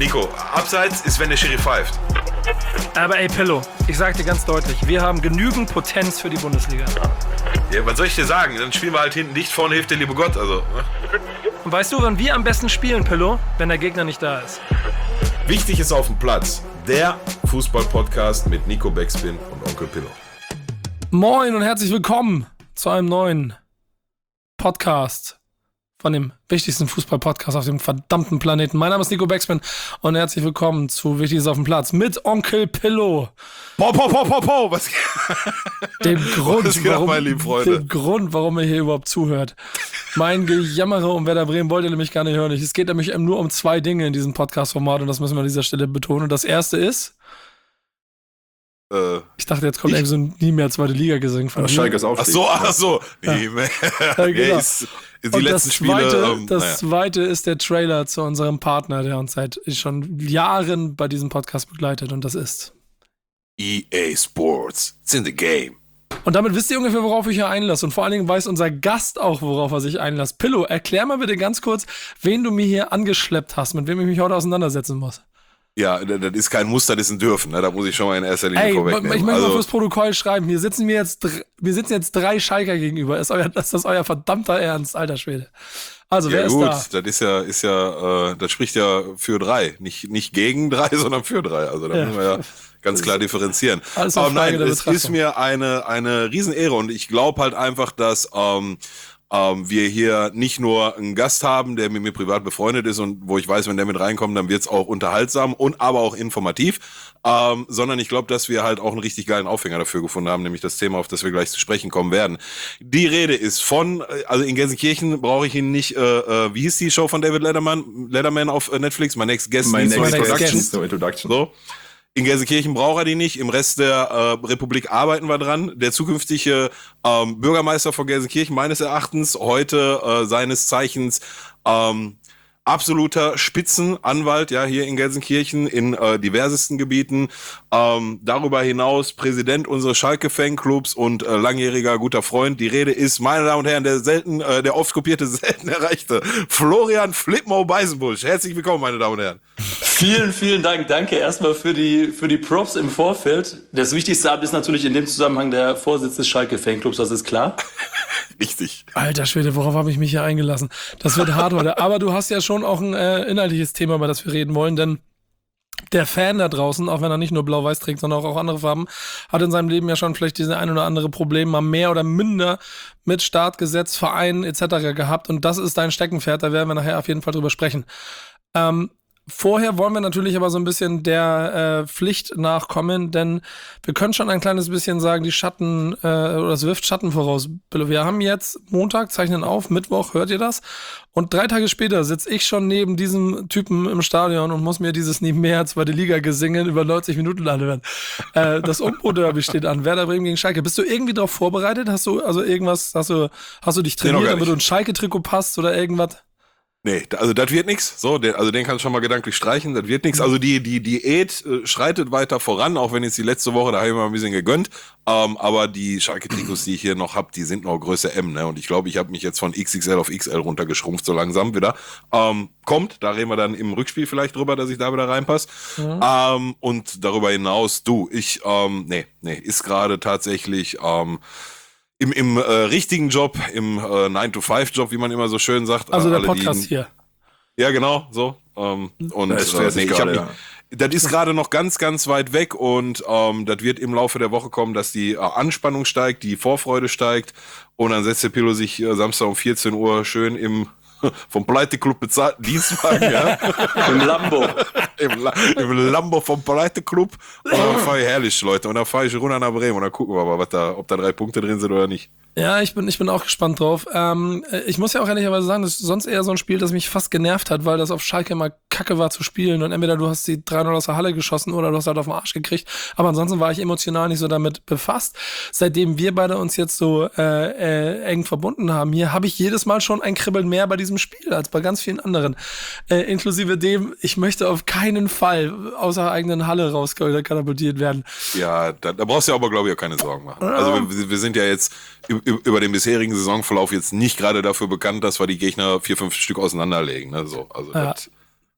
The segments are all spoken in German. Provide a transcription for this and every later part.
Nico, abseits ist, wenn der Schiri pfeift. Aber ey, Pillow, ich sag dir ganz deutlich, wir haben genügend Potenz für die Bundesliga. Ja, was soll ich dir sagen? Dann spielen wir halt hinten dicht, vorne hilft der liebe Gott. Also, ne? Und weißt du, wann wir am besten spielen, Pillow? Wenn der Gegner nicht da ist. Wichtig ist auf dem Platz. Der Fußball-Podcast mit Nico Backspin und Onkel Pillow. Moin und herzlich willkommen zu einem neuen Podcast von dem wichtigsten Fußball-Podcast auf dem verdammten Planeten. Mein Name ist Nico Backspin und herzlich willkommen zu Wichtiges auf dem Platz mit Onkel Pillow. Was Dem Grund, warum ihr hier überhaupt zuhört. Mein Gejammere um Werder Bremen wollt ihr nämlich gar nicht hören. Es geht nämlich nur um zwei Dinge in diesem Podcast-Format und das müssen wir an dieser Stelle betonen. Und das erste ist... Ich dachte, jetzt kommt irgendwie so ein nie mehr zweite Liga-Gesang von Schalke ist Aufstieg. Ach so. Nee, Ja, genau. Die letzten Spiele. Das zweite ist der Trailer zu unserem Partner, der uns seit schon Jahren bei diesem Podcast begleitet, und das ist EA Sports. It's in the game. Und damit wisst ihr ungefähr, worauf ich hier einlasse. Und vor allen Dingen weiß unser Gast auch, worauf er sich einlässt. Pillow, erklär mal bitte ganz kurz, wen du mir hier angeschleppt hast, mit wem ich mich heute auseinandersetzen muss. Ja, das ist kein Muster, das ist ein Dürfen. Ne? Da muss ich schon mal in erster Linie vorwegnehmen. Ich möchte mal fürs Protokoll schreiben. Wir sitzen jetzt drei Schalker gegenüber. Ist das euer verdammter Ernst, alter Schwede? Also, ja, wer gut, ist da? Das ist ja, das spricht ja für drei. Nicht gegen drei, sondern für drei. Also da müssen wir ja ganz klar differenzieren. Aber nein, es ist mir eine Riesenehre und ich glaube halt einfach, dass wir hier nicht nur einen Gast haben, der mit mir privat befreundet ist und wo ich weiß, wenn der mit reinkommt, dann wird's auch unterhaltsam und aber auch informativ, sondern ich glaube, dass wir halt auch einen richtig geilen Aufhänger dafür gefunden haben, nämlich das Thema, auf das wir gleich zu sprechen kommen werden. Die Rede ist also in Gelsenkirchen brauche ich ihn nicht, wie hieß die Show von David Letterman auf Netflix? My Next Guest. Introduction. So. In Gelsenkirchen braucht er die nicht, im Rest der Republik arbeiten wir dran. Der zukünftige Bürgermeister von Gelsenkirchen, meines Erachtens, heute seines Zeichens absoluter Spitzenanwalt, ja, hier in Gelsenkirchen, in diversesten Gebieten. Darüber hinaus Präsident unseres Schalke-Fanclubs und langjähriger guter Freund. Die Rede ist, meine Damen und Herren, der oft kopierte, selten erreichte Florian Flipmo Beisenbusch. Herzlich willkommen, meine Damen und Herren. Vielen, vielen Dank. Danke erstmal für die Props im Vorfeld. Das wichtigste Amt ist natürlich in dem Zusammenhang der Vorsitz des Schalke-Fanclubs, das ist klar. Richtig. Alter Schwede, worauf habe ich mich hier eingelassen? Das wird hart heute. Aber du hast ja schon auch ein inhaltliches Thema, über das wir reden wollen, denn der Fan da draußen, auch wenn er nicht nur blau-weiß trägt, sondern auch andere Farben, hat in seinem Leben ja schon vielleicht diese ein oder andere Problem mal mehr oder minder mit Startgesetz, Vereinen etc. gehabt. Und das ist dein Steckenpferd, da werden wir nachher auf jeden Fall drüber sprechen. Vorher wollen wir natürlich aber so ein bisschen der Pflicht nachkommen, denn wir können schon ein kleines bisschen sagen, die Schatten, oder es wirft Schatten voraus. Wir haben jetzt Montag, zeichnen auf, Mittwoch, hört ihr das? Und 3 Tage später sitze ich schon neben diesem Typen im Stadion und muss mir dieses Nebenher zweite Liga gesingen über 90 Minuten anhören. Das Umbro-Derby steht an, Werder Bremen gegen Schalke. Bist du irgendwie darauf vorbereitet? Hast du dich trainiert, damit du ein Schalke-Trikot passt oder irgendwas? Nee, also das wird nix. So, also den kannst du schon mal gedanklich streichen, das wird nix. Also die Diät schreitet weiter voran, auch wenn jetzt die letzte Woche, da habe ich mal ein bisschen gegönnt. Aber die Schalke-Trikots, die ich hier noch habe, die sind noch Größe M, ne? Und ich glaube, ich habe mich jetzt von XXL auf XL runtergeschrumpft, so langsam wieder. Kommt, da reden wir dann im Rückspiel vielleicht drüber, dass ich da wieder reinpasse. Mhm. Und darüber hinaus, ist gerade tatsächlich im richtigen Job, im 9-to-5-Job, wie man immer so schön sagt. Also der Podcast hier. Ja, genau, so. Das ist gerade noch ganz, ganz weit weg und das wird im Laufe der Woche kommen, dass die Anspannung steigt, die Vorfreude steigt und dann setzt der Pillow sich Samstag um 14 Uhr schön vom Pleite-Club bezahlten Dienstwagen, ja. Im Lambo. Im Lambo vom Pleite-Club. Und dann fahre ich herrlich, Leute. Und dann fahre ich runter nach Bremen und dann gucken wir mal, ob da 3 Punkte drin sind oder nicht. Ja, ich bin auch gespannt drauf. Ich muss ja auch ehrlicherweise sagen, das ist sonst eher so ein Spiel, das mich fast genervt hat, weil das auf Schalke immer kacke war zu spielen und entweder du hast die 3-0 aus der Halle geschossen oder du hast halt auf den Arsch gekriegt. Aber ansonsten war ich emotional nicht so damit befasst. Seitdem wir beide uns jetzt so eng verbunden haben, hier habe ich jedes Mal schon ein Kribbeln mehr bei diesem Spiel als bei ganz vielen anderen. Inklusive dem, ich möchte auf keinen Fall aus der eigenen Halle katapultiert werden. Ja, da brauchst du ja aber, glaube ich, auch keine Sorgen machen. Also wir sind ja jetzt über den bisherigen Saisonverlauf jetzt nicht gerade dafür bekannt, dass wir die Gegner 4-5 Stück auseinanderlegen. Ne? So, also das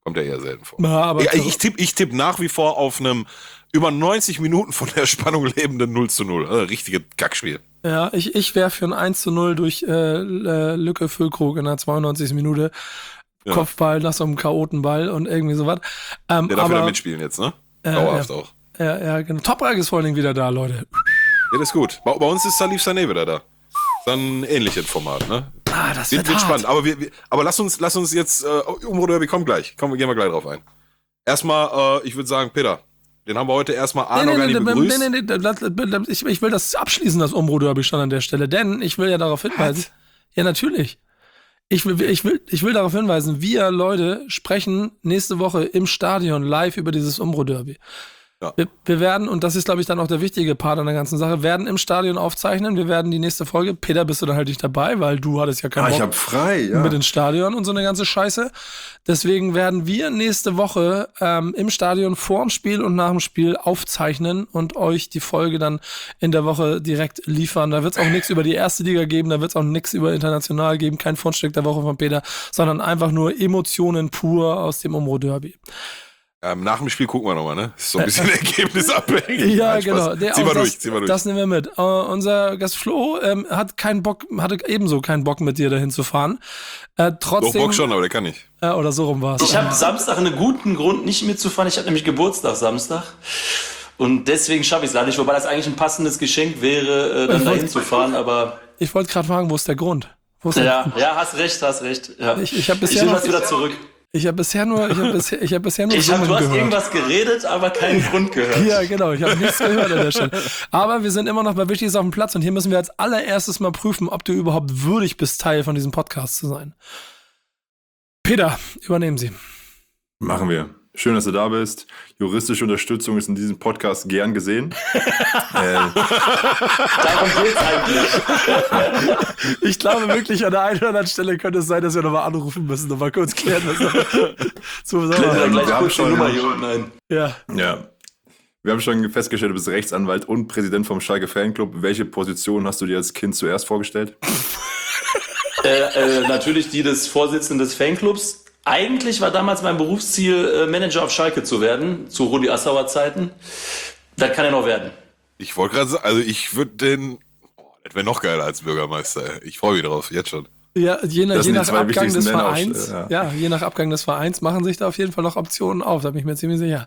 Kommt ja eher selten vor. Ja, aber ich tipp nach wie vor auf einem über 90 Minuten von der Spannung lebenden 0:0. Also richtige Kackspiel. Ja, ich wäre für ein 1:0 durch Lücke Füllkrug in der 92. Minute. Ja. Kopfball nach so einem Chaotenball und irgendwie sowas. Der darf wieder mitspielen jetzt, ne? Dauerhaft auch. Ja, genau. Toprak ist vor allen Dingen wieder da, Leute. Ja, das ist gut. Bei uns ist Salif Sané wieder da. Dann ein ähnliches Format, ne? Das wird spannend. Aber lass uns jetzt, Umro-Derby, gehen wir gleich drauf ein. Erstmal, ich würde sagen, Peter, den haben wir heute erstmal begrüßt. Nee, ich will das abschließen, das Umro-Derby schon an der Stelle, denn ich will ja darauf hinweisen. Ja, natürlich. Ich will darauf hinweisen, wir Leute sprechen nächste Woche im Stadion live über dieses Umro-Derby. Ja. Wir werden, und das ist, glaube ich, dann auch der wichtige Part an der ganzen Sache, werden im Stadion aufzeichnen. Wir werden die nächste Folge, Peter, bist du dann halt nicht dabei, weil du hattest ja keinen Bock. Ich hab frei, ja. Mit ins Stadion und so eine ganze Scheiße. Deswegen werden wir nächste Woche im Stadion vorm Spiel und nach dem Spiel aufzeichnen und euch die Folge dann in der Woche direkt liefern. Da wird es auch nichts über die erste Liga geben, da wird es auch nichts über international geben, kein Fundstück der Woche von Peter, sondern einfach nur Emotionen pur aus dem Umro-Derby. Nach dem Spiel gucken wir nochmal, ne? Das ist so ein bisschen ergebnisabhängig. Ja, genau. Zieh mal durch. Das nehmen wir mit. Unser Gast Flo hatte ebenso keinen Bock, mit dir dahin zu fahren. Trotzdem. Doch, Bock schon, aber der kann nicht. Oder so rum war es. Ich habe Samstag einen guten Grund, nicht mitzufahren. Ich habe nämlich Geburtstag Samstag. Und deswegen schaffe ich es leider nicht, wobei das eigentlich ein passendes Geschenk wäre, dann dahin zu fahren. Aber ich wollte gerade fragen, wo ist der Grund? Ja, hast recht. Ja. Ich habe bisher ich nehme das wieder zurück. Ich habe bisher nur Du hast irgendwas geredet, aber keinen Grund gehört. Ja, genau. Ich habe nichts gehört an der Stelle. Aber wir sind immer noch bei Wichtiges auf dem Platz und hier müssen wir als allererstes mal prüfen, ob du überhaupt würdig bist, Teil von diesem Podcast zu sein. Peter, übernehmen Sie. Machen wir. Schön, dass du da bist. Juristische Unterstützung ist in diesem Podcast gern gesehen. Darum geht's eigentlich. Ich glaube wirklich, an der einen oder anderen Stelle könnte es sein, dass wir nochmal anrufen müssen, nochmal kurz klären müssen. Wir haben schon Nummer hier unten ein. Ja. Wir haben schon festgestellt, du bist Rechtsanwalt und Präsident vom Schalke Fanclub. Welche Position hast du dir als Kind zuerst vorgestellt? Natürlich die des Vorsitzenden des Fanclubs. Eigentlich war damals mein Berufsziel, Manager auf Schalke zu werden, zu Rudi Assauer Zeiten. Das kann er noch werden. Ich wollte gerade sagen, also ich würde das wäre noch geiler als Bürgermeister. Ich freue mich drauf, jetzt schon. Ja, je nach Abgang des Vereins, je nach Abgang des Vereins machen sich da auf jeden Fall noch Optionen auf, da bin ich mir ziemlich sicher.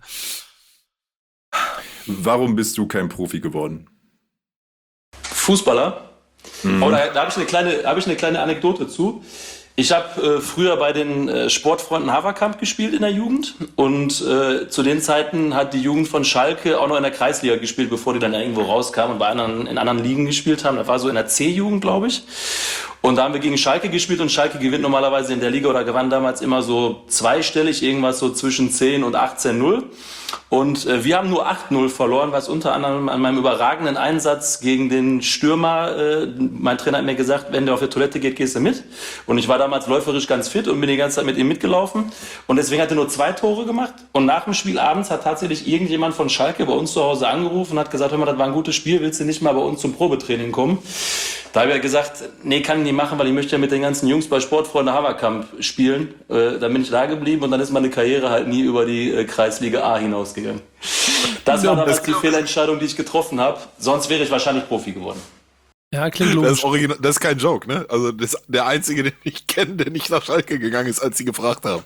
Warum bist du kein Profi geworden? Fußballer? Oh, da habe ich eine kleine Anekdote zu. Ich habe früher bei den Sportfreunden Haverkamp gespielt in der Jugend und zu den Zeiten hat die Jugend von Schalke auch noch in der Kreisliga gespielt, bevor die dann irgendwo rauskamen und in anderen Ligen gespielt haben. Das war so in der C-Jugend, glaube ich. Und da haben wir gegen Schalke gespielt und Schalke gewinnt normalerweise in der Liga oder gewann damals immer so zweistellig, irgendwas so zwischen 10 und 18-0. Und wir haben nur 8-0 verloren, was unter anderem an meinem überragenden Einsatz gegen den Stürmer, mein Trainer hat mir gesagt, wenn der auf die Toilette geht, gehst du mit. Und ich war damals läuferisch ganz fit und bin die ganze Zeit mit ihm mitgelaufen. Und deswegen hat er nur 2 Tore gemacht. Und nach dem Spiel abends hat tatsächlich irgendjemand von Schalke bei uns zu Hause angerufen und hat gesagt, hör mal, das war ein gutes Spiel, willst du nicht mal bei uns zum Probetraining kommen? Da habe ich gesagt, nee, kann ich nicht machen, weil ich möchte ja mit den ganzen Jungs bei Sportfreunde Haverkamp spielen. Dann bin ich da geblieben und dann ist meine Karriere halt nie über die Kreisliga A hinausgegangen. Das war damals die Fehlentscheidung, die ich getroffen habe. Sonst wäre ich wahrscheinlich Profi geworden. Ja, klingt logisch. Das ist kein Joke, ne? Also der Einzige, den ich kenne, der nicht nach Schalke gegangen ist, als sie gefragt haben.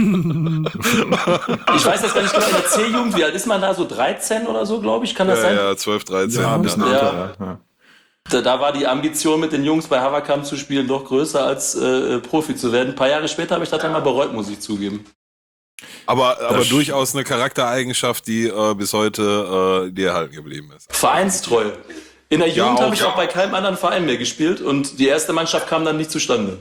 Ich weiß das gar nicht genau. In der C-Jugend, wie alt ist man da? So 13 oder so, glaube ich? Kann das sein? Ja, 12, 13. Ja, ein bisschen älter, ja. Da war die Ambition, mit den Jungs bei Haverkamp zu spielen, doch größer als Profi zu werden. Ein paar Jahre später habe ich das dann mal bereut, muss ich zugeben. Aber durchaus eine Charaktereigenschaft, die bis heute dir erhalten geblieben ist. Vereinstreu. In der Jugend habe ich auch bei keinem anderen Verein mehr gespielt und die erste Mannschaft kam dann nicht zustande.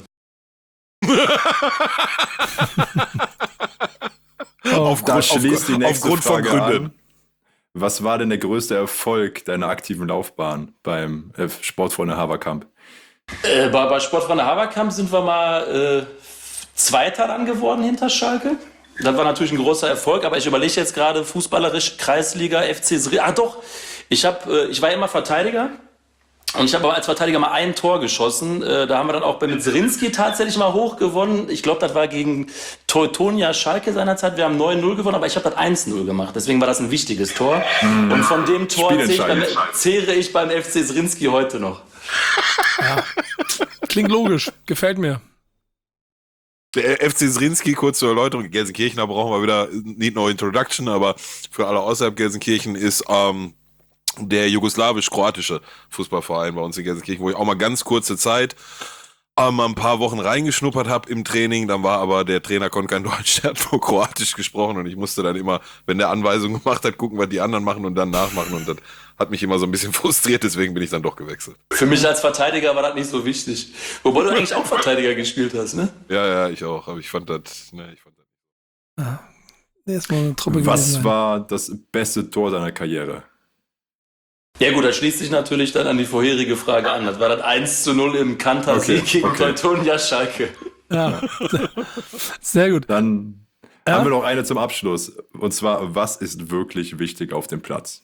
Aufgrund von Gründen. Was war denn der größte Erfolg deiner aktiven Laufbahn beim Sportfreunde Haverkamp? Bei Sportfreunde Haverkamp sind wir mal Zweiter dann geworden hinter Schalke. Das war natürlich ein großer Erfolg, aber ich überlege jetzt gerade fußballerisch Kreisliga, FC Sri. Doch, ich war immer Verteidiger Und ich habe aber als Verteidiger mal ein Tor geschossen. Da haben wir dann auch mit Zrinski tatsächlich mal hoch gewonnen. Ich glaube, das war gegen Teutonia Schalke seinerzeit. Wir haben 9-0 gewonnen, aber ich habe das 1-0 gemacht. Deswegen war das ein wichtiges Tor. Und von dem Tor zehre ich beim FC Zrinski heute noch. Ja. Klingt logisch. Gefällt mir. Der FC Zrinski, kurz zur Erläuterung, Gelsenkirchen, da brauchen wir wieder nicht nur Introduction, aber für alle außerhalb Gelsenkirchen ist der jugoslawisch-kroatische Fußballverein bei uns in Gelsenkirchen, wo ich auch mal ganz kurze Zeit mal ein paar Wochen reingeschnuppert habe im Training, dann war aber der Trainer konnte kein Deutsch, der hat nur Kroatisch gesprochen und ich musste dann immer, wenn der Anweisungen gemacht hat, gucken, was die anderen machen und dann nachmachen und das hat mich immer so ein bisschen frustriert, deswegen bin ich dann doch gewechselt. Für mich als Verteidiger war das nicht so wichtig. Wobei du eigentlich auch Verteidiger gespielt hast, ne? Ja, ich auch, aber ich fand das. Ja, erstmal eine Truppe Was war das beste Tor deiner Karriere? Ja gut, das schließt sich natürlich dann an die vorherige Frage an. Das war das 1-0 im Kanter-Sieg gegen Teutonia Schalke. Ja, sehr gut. Dann haben wir noch eine zum Abschluss. Und zwar, was ist wirklich wichtig auf dem Platz?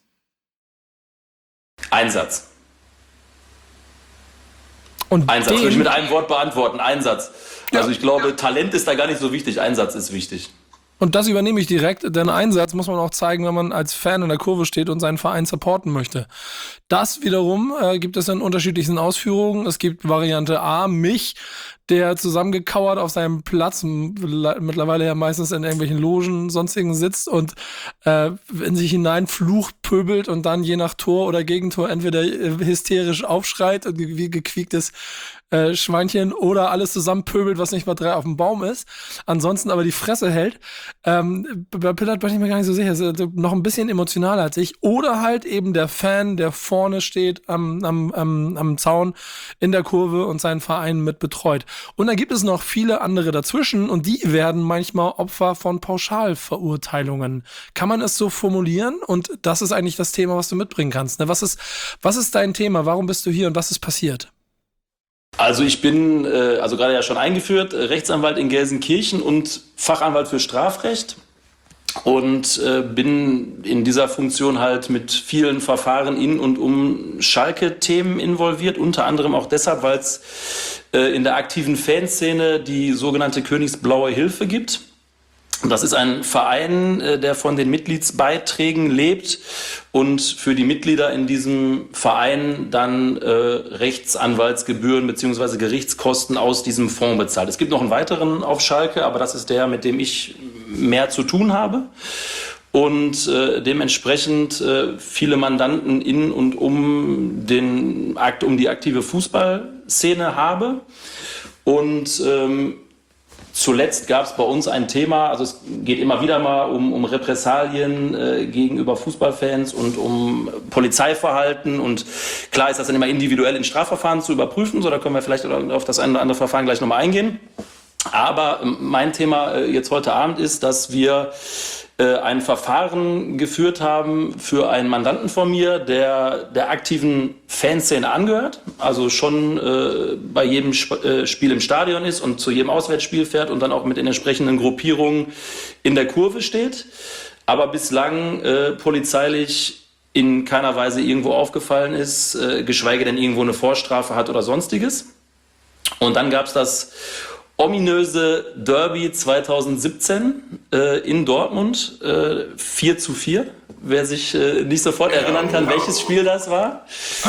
Einsatz. Und Einsatz würde ich mit einem Wort beantworten. Einsatz. Also ich glaube, Talent ist da gar nicht so wichtig. Einsatz ist wichtig. Und das übernehme ich direkt, denn Einsatz muss man auch zeigen, wenn man als Fan in der Kurve steht und seinen Verein supporten möchte. Das wiederum gibt es in unterschiedlichen Ausführungen. Es gibt Variante A, mich, der zusammengekauert auf seinem Platz, mittlerweile ja meistens in irgendwelchen Logen, sonstigen sitzt und in sich hinein flucht, pöbelt und dann je nach Tor oder Gegentor entweder hysterisch aufschreit und wie gequiektes Schweinchen oder alles zusammenpöbelt, was nicht mal 3 auf dem Baum ist. Ansonsten aber die Fresse hält. Bei Pillard bin ich mir gar nicht so sicher. Ist noch ein bisschen emotionaler als ich. Oder halt eben der Fan, der vorne steht am Zaun in der Kurve und seinen Verein mit betreut. Und dann gibt es noch viele andere dazwischen und die werden manchmal Opfer von Pauschalverurteilungen. Kann man es so formulieren? Und das ist eigentlich das Thema, was du mitbringen kannst. Ne? Was ist dein Thema? Warum bist du hier und was ist passiert? Also ich bin, also gerade ja schon eingeführt, Rechtsanwalt in Gelsenkirchen und Fachanwalt für Strafrecht und bin in dieser Funktion halt mit vielen Verfahren in und um Schalke-Themen involviert, unter anderem auch deshalb, weil es in der aktiven Fanszene die sogenannte Königsblaue Hilfe gibt. Das ist ein Verein, der von den Mitgliedsbeiträgen lebt und für die Mitglieder in diesem Verein dann Rechtsanwaltsgebühren bzw. Gerichtskosten aus diesem Fonds bezahlt. Es gibt noch einen weiteren auf Schalke, aber das ist der, mit dem ich mehr zu tun habe. Und dementsprechend viele Mandanten in und um die aktive Fußballszene habe. Und zuletzt gab es bei uns ein Thema, also es geht immer wieder mal um Repressalien gegenüber Fußballfans und um Polizeiverhalten und klar ist das dann immer individuell in Strafverfahren zu überprüfen, so da können wir vielleicht auf das eine oder andere Verfahren gleich nochmal eingehen. Aber mein Thema jetzt heute Abend ist, dass wir ein Verfahren geführt haben für einen Mandanten von mir, der aktiven Fanszene angehört, also schon bei jedem Spiel im Stadion ist und zu jedem Auswärtsspiel fährt und dann auch mit den entsprechenden Gruppierungen in der Kurve steht, aber bislang polizeilich in keiner Weise irgendwo aufgefallen ist, geschweige denn irgendwo eine Vorstrafe hat oder sonstiges. Und dann gab es das ominöse Derby 2017 in Dortmund, 4-4. Wer sich nicht sofort erinnern kann, welches Spiel das war.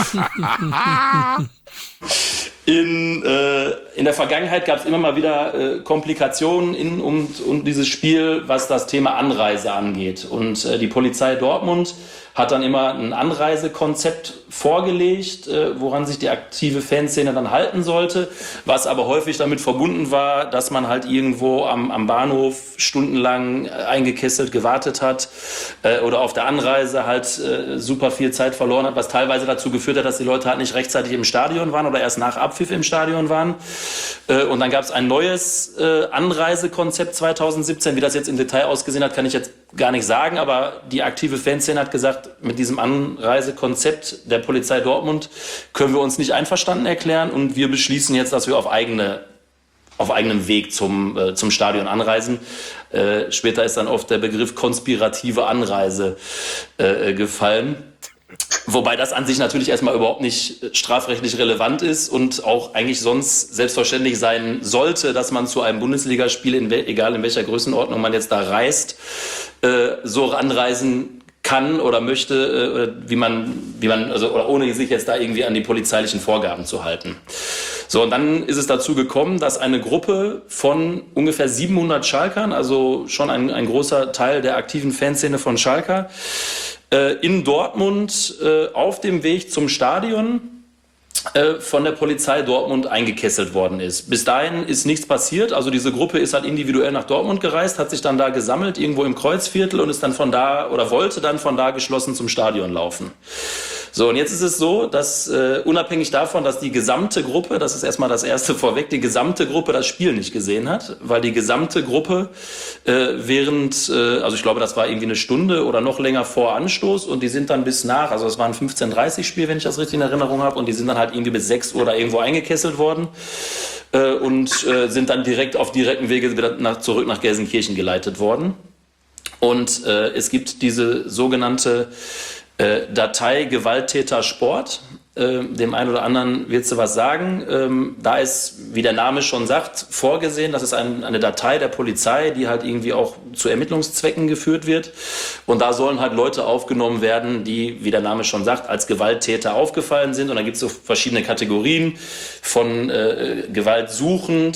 In der Vergangenheit gab es immer mal wieder Komplikationen in und dieses Spiel, was das Thema Anreise angeht. Und die Polizei Dortmund hat dann immer ein Anreisekonzept vorgelegt, woran sich die aktive Fanszene dann halten sollte, was aber häufig damit verbunden war, dass man halt irgendwo am Bahnhof stundenlang eingekesselt gewartet hat oder auf der Anreise halt super viel Zeit verloren hat, was teilweise dazu geführt hat, dass die Leute halt nicht rechtzeitig im Stadion waren oder erst nach Abpfiff im Stadion waren. Und dann gab es ein neues Anreisekonzept 2017. Wie das jetzt im Detail ausgesehen hat, kann ich jetzt gar nicht sagen, aber die aktive Fanszene hat gesagt, mit diesem Anreisekonzept der Polizei Dortmund können wir uns nicht einverstanden erklären und wir beschließen jetzt, dass wir auf eigenem Weg zum Stadion anreisen. Später ist dann oft der Begriff konspirative Anreise gefallen. Wobei das an sich natürlich erstmal überhaupt nicht strafrechtlich relevant ist und auch eigentlich sonst selbstverständlich sein sollte, dass man zu einem Bundesligaspiel, egal in welcher Größenordnung man jetzt da reist, so anreisen kann oder möchte, wie man, also, oder ohne sich jetzt da irgendwie an die polizeilichen Vorgaben zu halten. So, und dann ist es dazu gekommen, dass eine Gruppe von ungefähr 700 Schalkern, also schon ein großer Teil der aktiven Fanszene von Schalker, in Dortmund auf dem Weg zum Stadion von der Polizei Dortmund eingekesselt worden ist. Bis dahin ist nichts passiert. Also diese Gruppe ist halt individuell nach Dortmund gereist, hat sich dann da gesammelt, irgendwo im Kreuzviertel und ist dann von da oder wollte dann von da geschlossen zum Stadion laufen. So, und jetzt ist es so, dass unabhängig davon, dass die gesamte Gruppe, das ist erstmal das Erste vorweg, die gesamte Gruppe das Spiel nicht gesehen hat, weil die gesamte Gruppe also ich glaube, das war irgendwie eine Stunde oder noch länger vor Anstoß und die sind dann bis also es war ein 15:30 Spiel, wenn ich das richtig in Erinnerung habe, und die sind dann halt irgendwie bis 6 Uhr da irgendwo eingekesselt worden und sind dann direkt auf direktem Wege wieder zurück nach Gelsenkirchen geleitet worden. Und es gibt diese sogenannte Datei Gewalttäter Sport. Dem einen oder anderen willst du was sagen. Da ist, wie der Name schon sagt, vorgesehen, das ist eine Datei der Polizei, die halt irgendwie auch zu Ermittlungszwecken geführt wird. Und da sollen halt Leute aufgenommen werden, die, wie der Name schon sagt, als Gewalttäter aufgefallen sind. Und da gibt es so verschiedene Kategorien von gewaltsuchend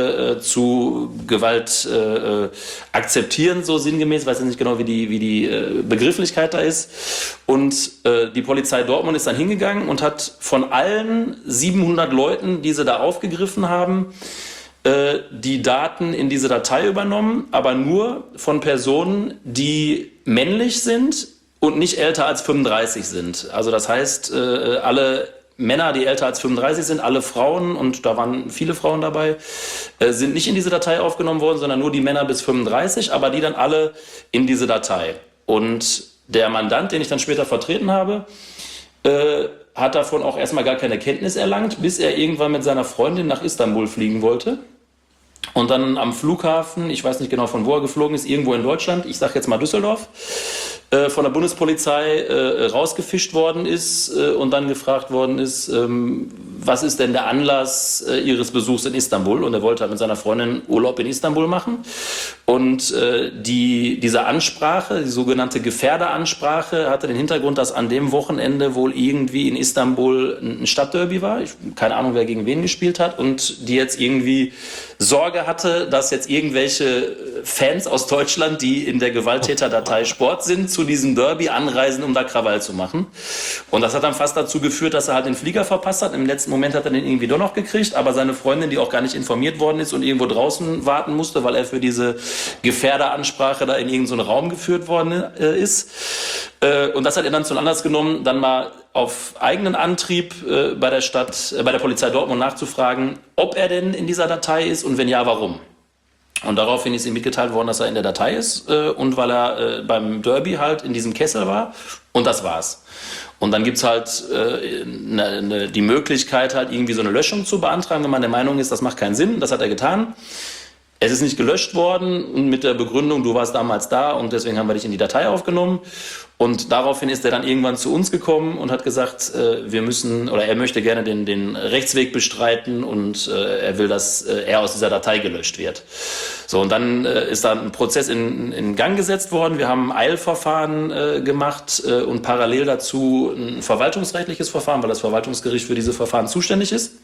zu Gewalt akzeptieren, so sinngemäß. Ich weiß jetzt nicht genau, wie die Begrifflichkeit da ist. Und die Polizei Dortmund ist dann hingegangen und hat von allen 700 Leuten, die sie da aufgegriffen haben, die Daten in diese Datei übernommen, aber nur von Personen, die männlich sind und nicht älter als 35 sind. Also das heißt, alle Männer, die älter als 35 sind, alle Frauen, und da waren viele Frauen dabei, sind nicht in diese Datei aufgenommen worden, sondern nur die Männer bis 35, aber die dann alle in diese Datei. Und der Mandant, den ich dann später vertreten habe, hat davon auch erstmal gar keine Kenntnis erlangt, bis er irgendwann mit seiner Freundin nach Istanbul fliegen wollte. Und dann am Flughafen, ich weiß nicht genau, von wo er geflogen ist, irgendwo in Deutschland, ich sage jetzt mal Düsseldorf, von der Bundespolizei rausgefischt worden ist und dann gefragt worden ist, was ist denn der Anlass Ihres Besuchs in Istanbul? Und er wollte halt mit seiner Freundin Urlaub in Istanbul machen. Und diese Ansprache, die sogenannte Gefährderansprache, hatte den Hintergrund, dass an dem Wochenende wohl irgendwie in Istanbul ein Stadtderby war. Keine Ahnung, wer gegen wen gespielt hat. Und die jetzt irgendwie Sorge hatte, dass jetzt irgendwelche Fans aus Deutschland, die in der Gewalttäterdatei Sport sind, zu diesem Derby anreisen, um da Krawall zu machen. Und das hat dann fast dazu geführt, dass er halt den Flieger verpasst hat. Im letzten Moment hat er den irgendwie doch noch gekriegt, aber seine Freundin, die auch gar nicht informiert worden ist und irgendwo draußen warten musste, weil er für diese Gefährderansprache da in irgendeinen Raum geführt worden ist. Und das hat er dann zum Anlass genommen, dann mal auf eigenen Antrieb bei der Polizei Dortmund nachzufragen, ob er denn in dieser Datei ist und wenn ja, warum. Und daraufhin ist ihm mitgeteilt worden, dass er in der Datei ist und weil er beim Derby halt in diesem Kessel war, und das war's. Und dann gibt's halt die Möglichkeit, halt irgendwie so eine Löschung zu beantragen, wenn man der Meinung ist, das macht keinen Sinn. Das hat er getan. Es ist nicht gelöscht worden und mit der Begründung, du warst damals da und deswegen haben wir dich in die Datei aufgenommen. Und daraufhin ist er dann irgendwann zu uns gekommen und hat gesagt, er möchte gerne den Rechtsweg bestreiten und er will, dass er aus dieser Datei gelöscht wird. So, und dann ist da ein Prozess in Gang gesetzt worden. Wir haben ein Eilverfahren gemacht und parallel dazu ein verwaltungsrechtliches Verfahren, weil das Verwaltungsgericht für diese Verfahren zuständig ist.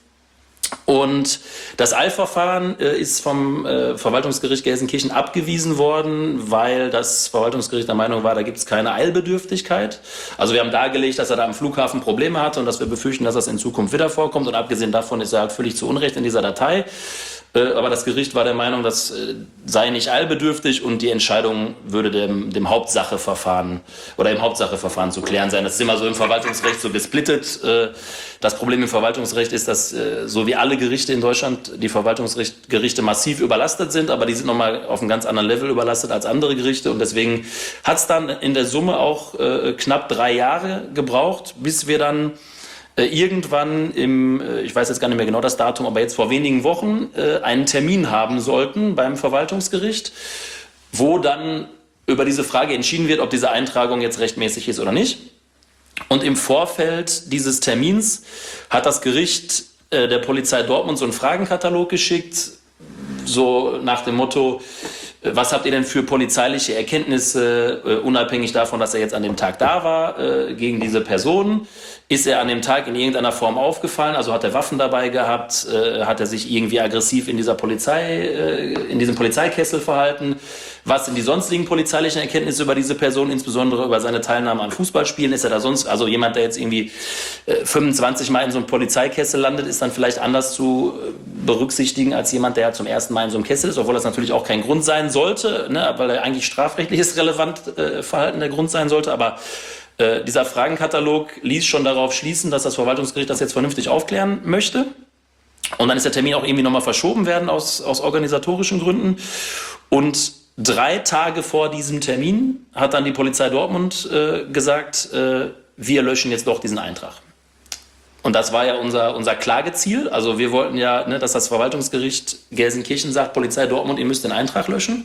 Und das Eilverfahren ist vom Verwaltungsgericht Gelsenkirchen abgewiesen worden, weil das Verwaltungsgericht der Meinung war, da gibt es keine Eilbedürftigkeit. Also wir haben dargelegt, dass er da am Flughafen Probleme hatte und dass wir befürchten, dass das in Zukunft wieder vorkommt. Und abgesehen davon ist er halt völlig zu Unrecht in dieser Datei. Aber das Gericht war der Meinung, das sei nicht eilbedürftig und die Entscheidung würde dem Hauptsacheverfahren oder im Hauptsacheverfahren zu klären sein. Das ist immer so im Verwaltungsrecht so gesplittet. Das Problem im Verwaltungsrecht ist, dass so wie alle Gerichte in Deutschland die Verwaltungsgerichte massiv überlastet sind, aber die sind nochmal auf einem ganz anderen Level überlastet als andere Gerichte und deswegen hat es dann in der Summe auch knapp 3 Jahre gebraucht, bis wir dann irgendwann ich weiß jetzt gar nicht mehr genau das Datum, aber jetzt vor wenigen Wochen einen Termin haben sollten beim Verwaltungsgericht, wo dann über diese Frage entschieden wird, ob diese Eintragung jetzt rechtmäßig ist oder nicht. Und im Vorfeld dieses Termins hat das Gericht der Polizei Dortmund so einen Fragenkatalog geschickt, so nach dem Motto, was habt ihr denn für polizeiliche Erkenntnisse, unabhängig davon, dass er jetzt an dem Tag da war, gegen diese Person? Ist er an dem Tag in irgendeiner Form aufgefallen? Also hat er Waffen dabei gehabt? Hat er sich irgendwie aggressiv in diesem Polizeikessel verhalten? Was sind die sonstigen polizeilichen Erkenntnisse über diese Person, insbesondere über seine Teilnahme an Fußballspielen? Ist er da sonst, also jemand, der jetzt irgendwie 25 Mal in so einem Polizeikessel landet, ist dann vielleicht anders zu berücksichtigen als jemand, der zum ersten Mal in so einem Kessel ist, obwohl das natürlich auch kein Grund sein sollte, ne, weil er eigentlich strafrechtliches relevant Verhalten der Grund sein sollte, aber dieser Fragenkatalog ließ schon darauf schließen, dass das Verwaltungsgericht das jetzt vernünftig aufklären möchte. Und dann ist der Termin auch irgendwie nochmal verschoben werden aus organisatorischen Gründen. Und 3 Tage vor diesem Termin hat dann die Polizei Dortmund gesagt, wir löschen jetzt doch diesen Eintrag. Und das war ja unser Klageziel. Also wir wollten ja, ne, dass das Verwaltungsgericht Gelsenkirchen sagt, Polizei Dortmund, ihr müsst den Eintrag löschen.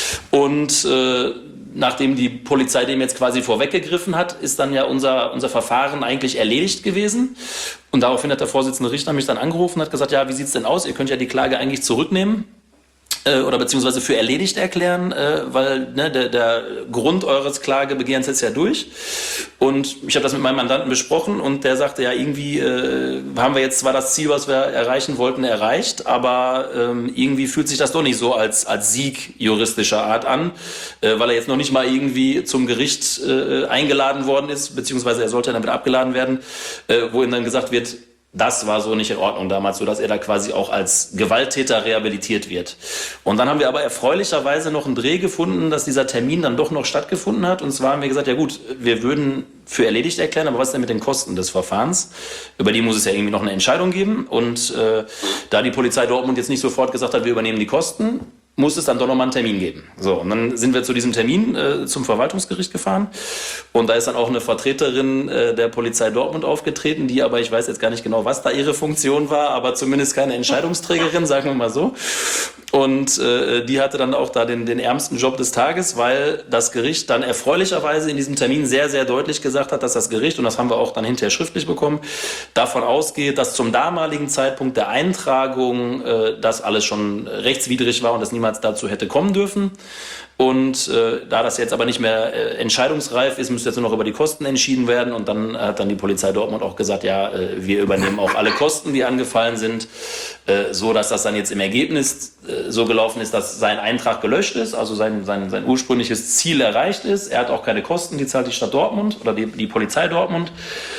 Und nachdem die Polizei dem jetzt quasi vorweggegriffen hat, ist dann ja unser Verfahren eigentlich erledigt gewesen. Und daraufhin hat der Vorsitzende Richter mich dann angerufen und hat gesagt, ja, wie sieht's denn aus? Ihr könnt ja die Klage eigentlich zurücknehmen. Oder beziehungsweise für erledigt erklären, weil ne, der Grund eures Klagebegehrens ist ja durch. Und ich habe das mit meinem Mandanten besprochen und der sagte, ja, irgendwie haben wir jetzt zwar das Ziel, was wir erreichen wollten, erreicht, aber irgendwie fühlt sich das doch nicht so als Sieg juristischer Art an, weil er jetzt noch nicht mal irgendwie zum Gericht eingeladen worden ist, beziehungsweise er sollte dann wieder abgeladen werden, wo ihm dann gesagt wird, das war so nicht in Ordnung damals, so dass er da quasi auch als Gewalttäter rehabilitiert wird. Und dann haben wir aber erfreulicherweise noch einen Dreh gefunden, dass dieser Termin dann doch noch stattgefunden hat. Und zwar haben wir gesagt, ja gut, wir würden für erledigt erklären, aber was ist denn mit den Kosten des Verfahrens? Über die muss es ja irgendwie noch eine Entscheidung geben. Und da die Polizei Dortmund jetzt nicht sofort gesagt hat, wir übernehmen die Kosten, muss es dann doch nochmal einen Termin geben. So, und dann sind wir zu diesem Termin zum Verwaltungsgericht gefahren und da ist dann auch eine Vertreterin der Polizei Dortmund aufgetreten, die aber, ich weiß jetzt gar nicht genau, was da ihre Funktion war, aber zumindest keine Entscheidungsträgerin, sagen wir mal so. Und die hatte dann auch da den ärmsten Job des Tages, weil das Gericht dann erfreulicherweise in diesem Termin sehr, sehr deutlich gesagt hat, dass das Gericht, und das haben wir auch dann hinterher schriftlich bekommen, davon ausgeht, dass zum damaligen Zeitpunkt der Eintragung das alles schon rechtswidrig war und das niemals dazu hätte kommen dürfen. Und da das jetzt aber nicht mehr entscheidungsreif ist, müsste jetzt nur noch über die Kosten entschieden werden. Und dann hat dann die Polizei Dortmund auch gesagt, ja, wir übernehmen auch alle Kosten, die angefallen sind, so dass das dann jetzt im Ergebnis so gelaufen ist, dass sein Eintrag gelöscht ist, also sein ursprüngliches Ziel erreicht ist. Er hat auch keine Kosten, die zahlt die Stadt Dortmund oder die Polizei Dortmund.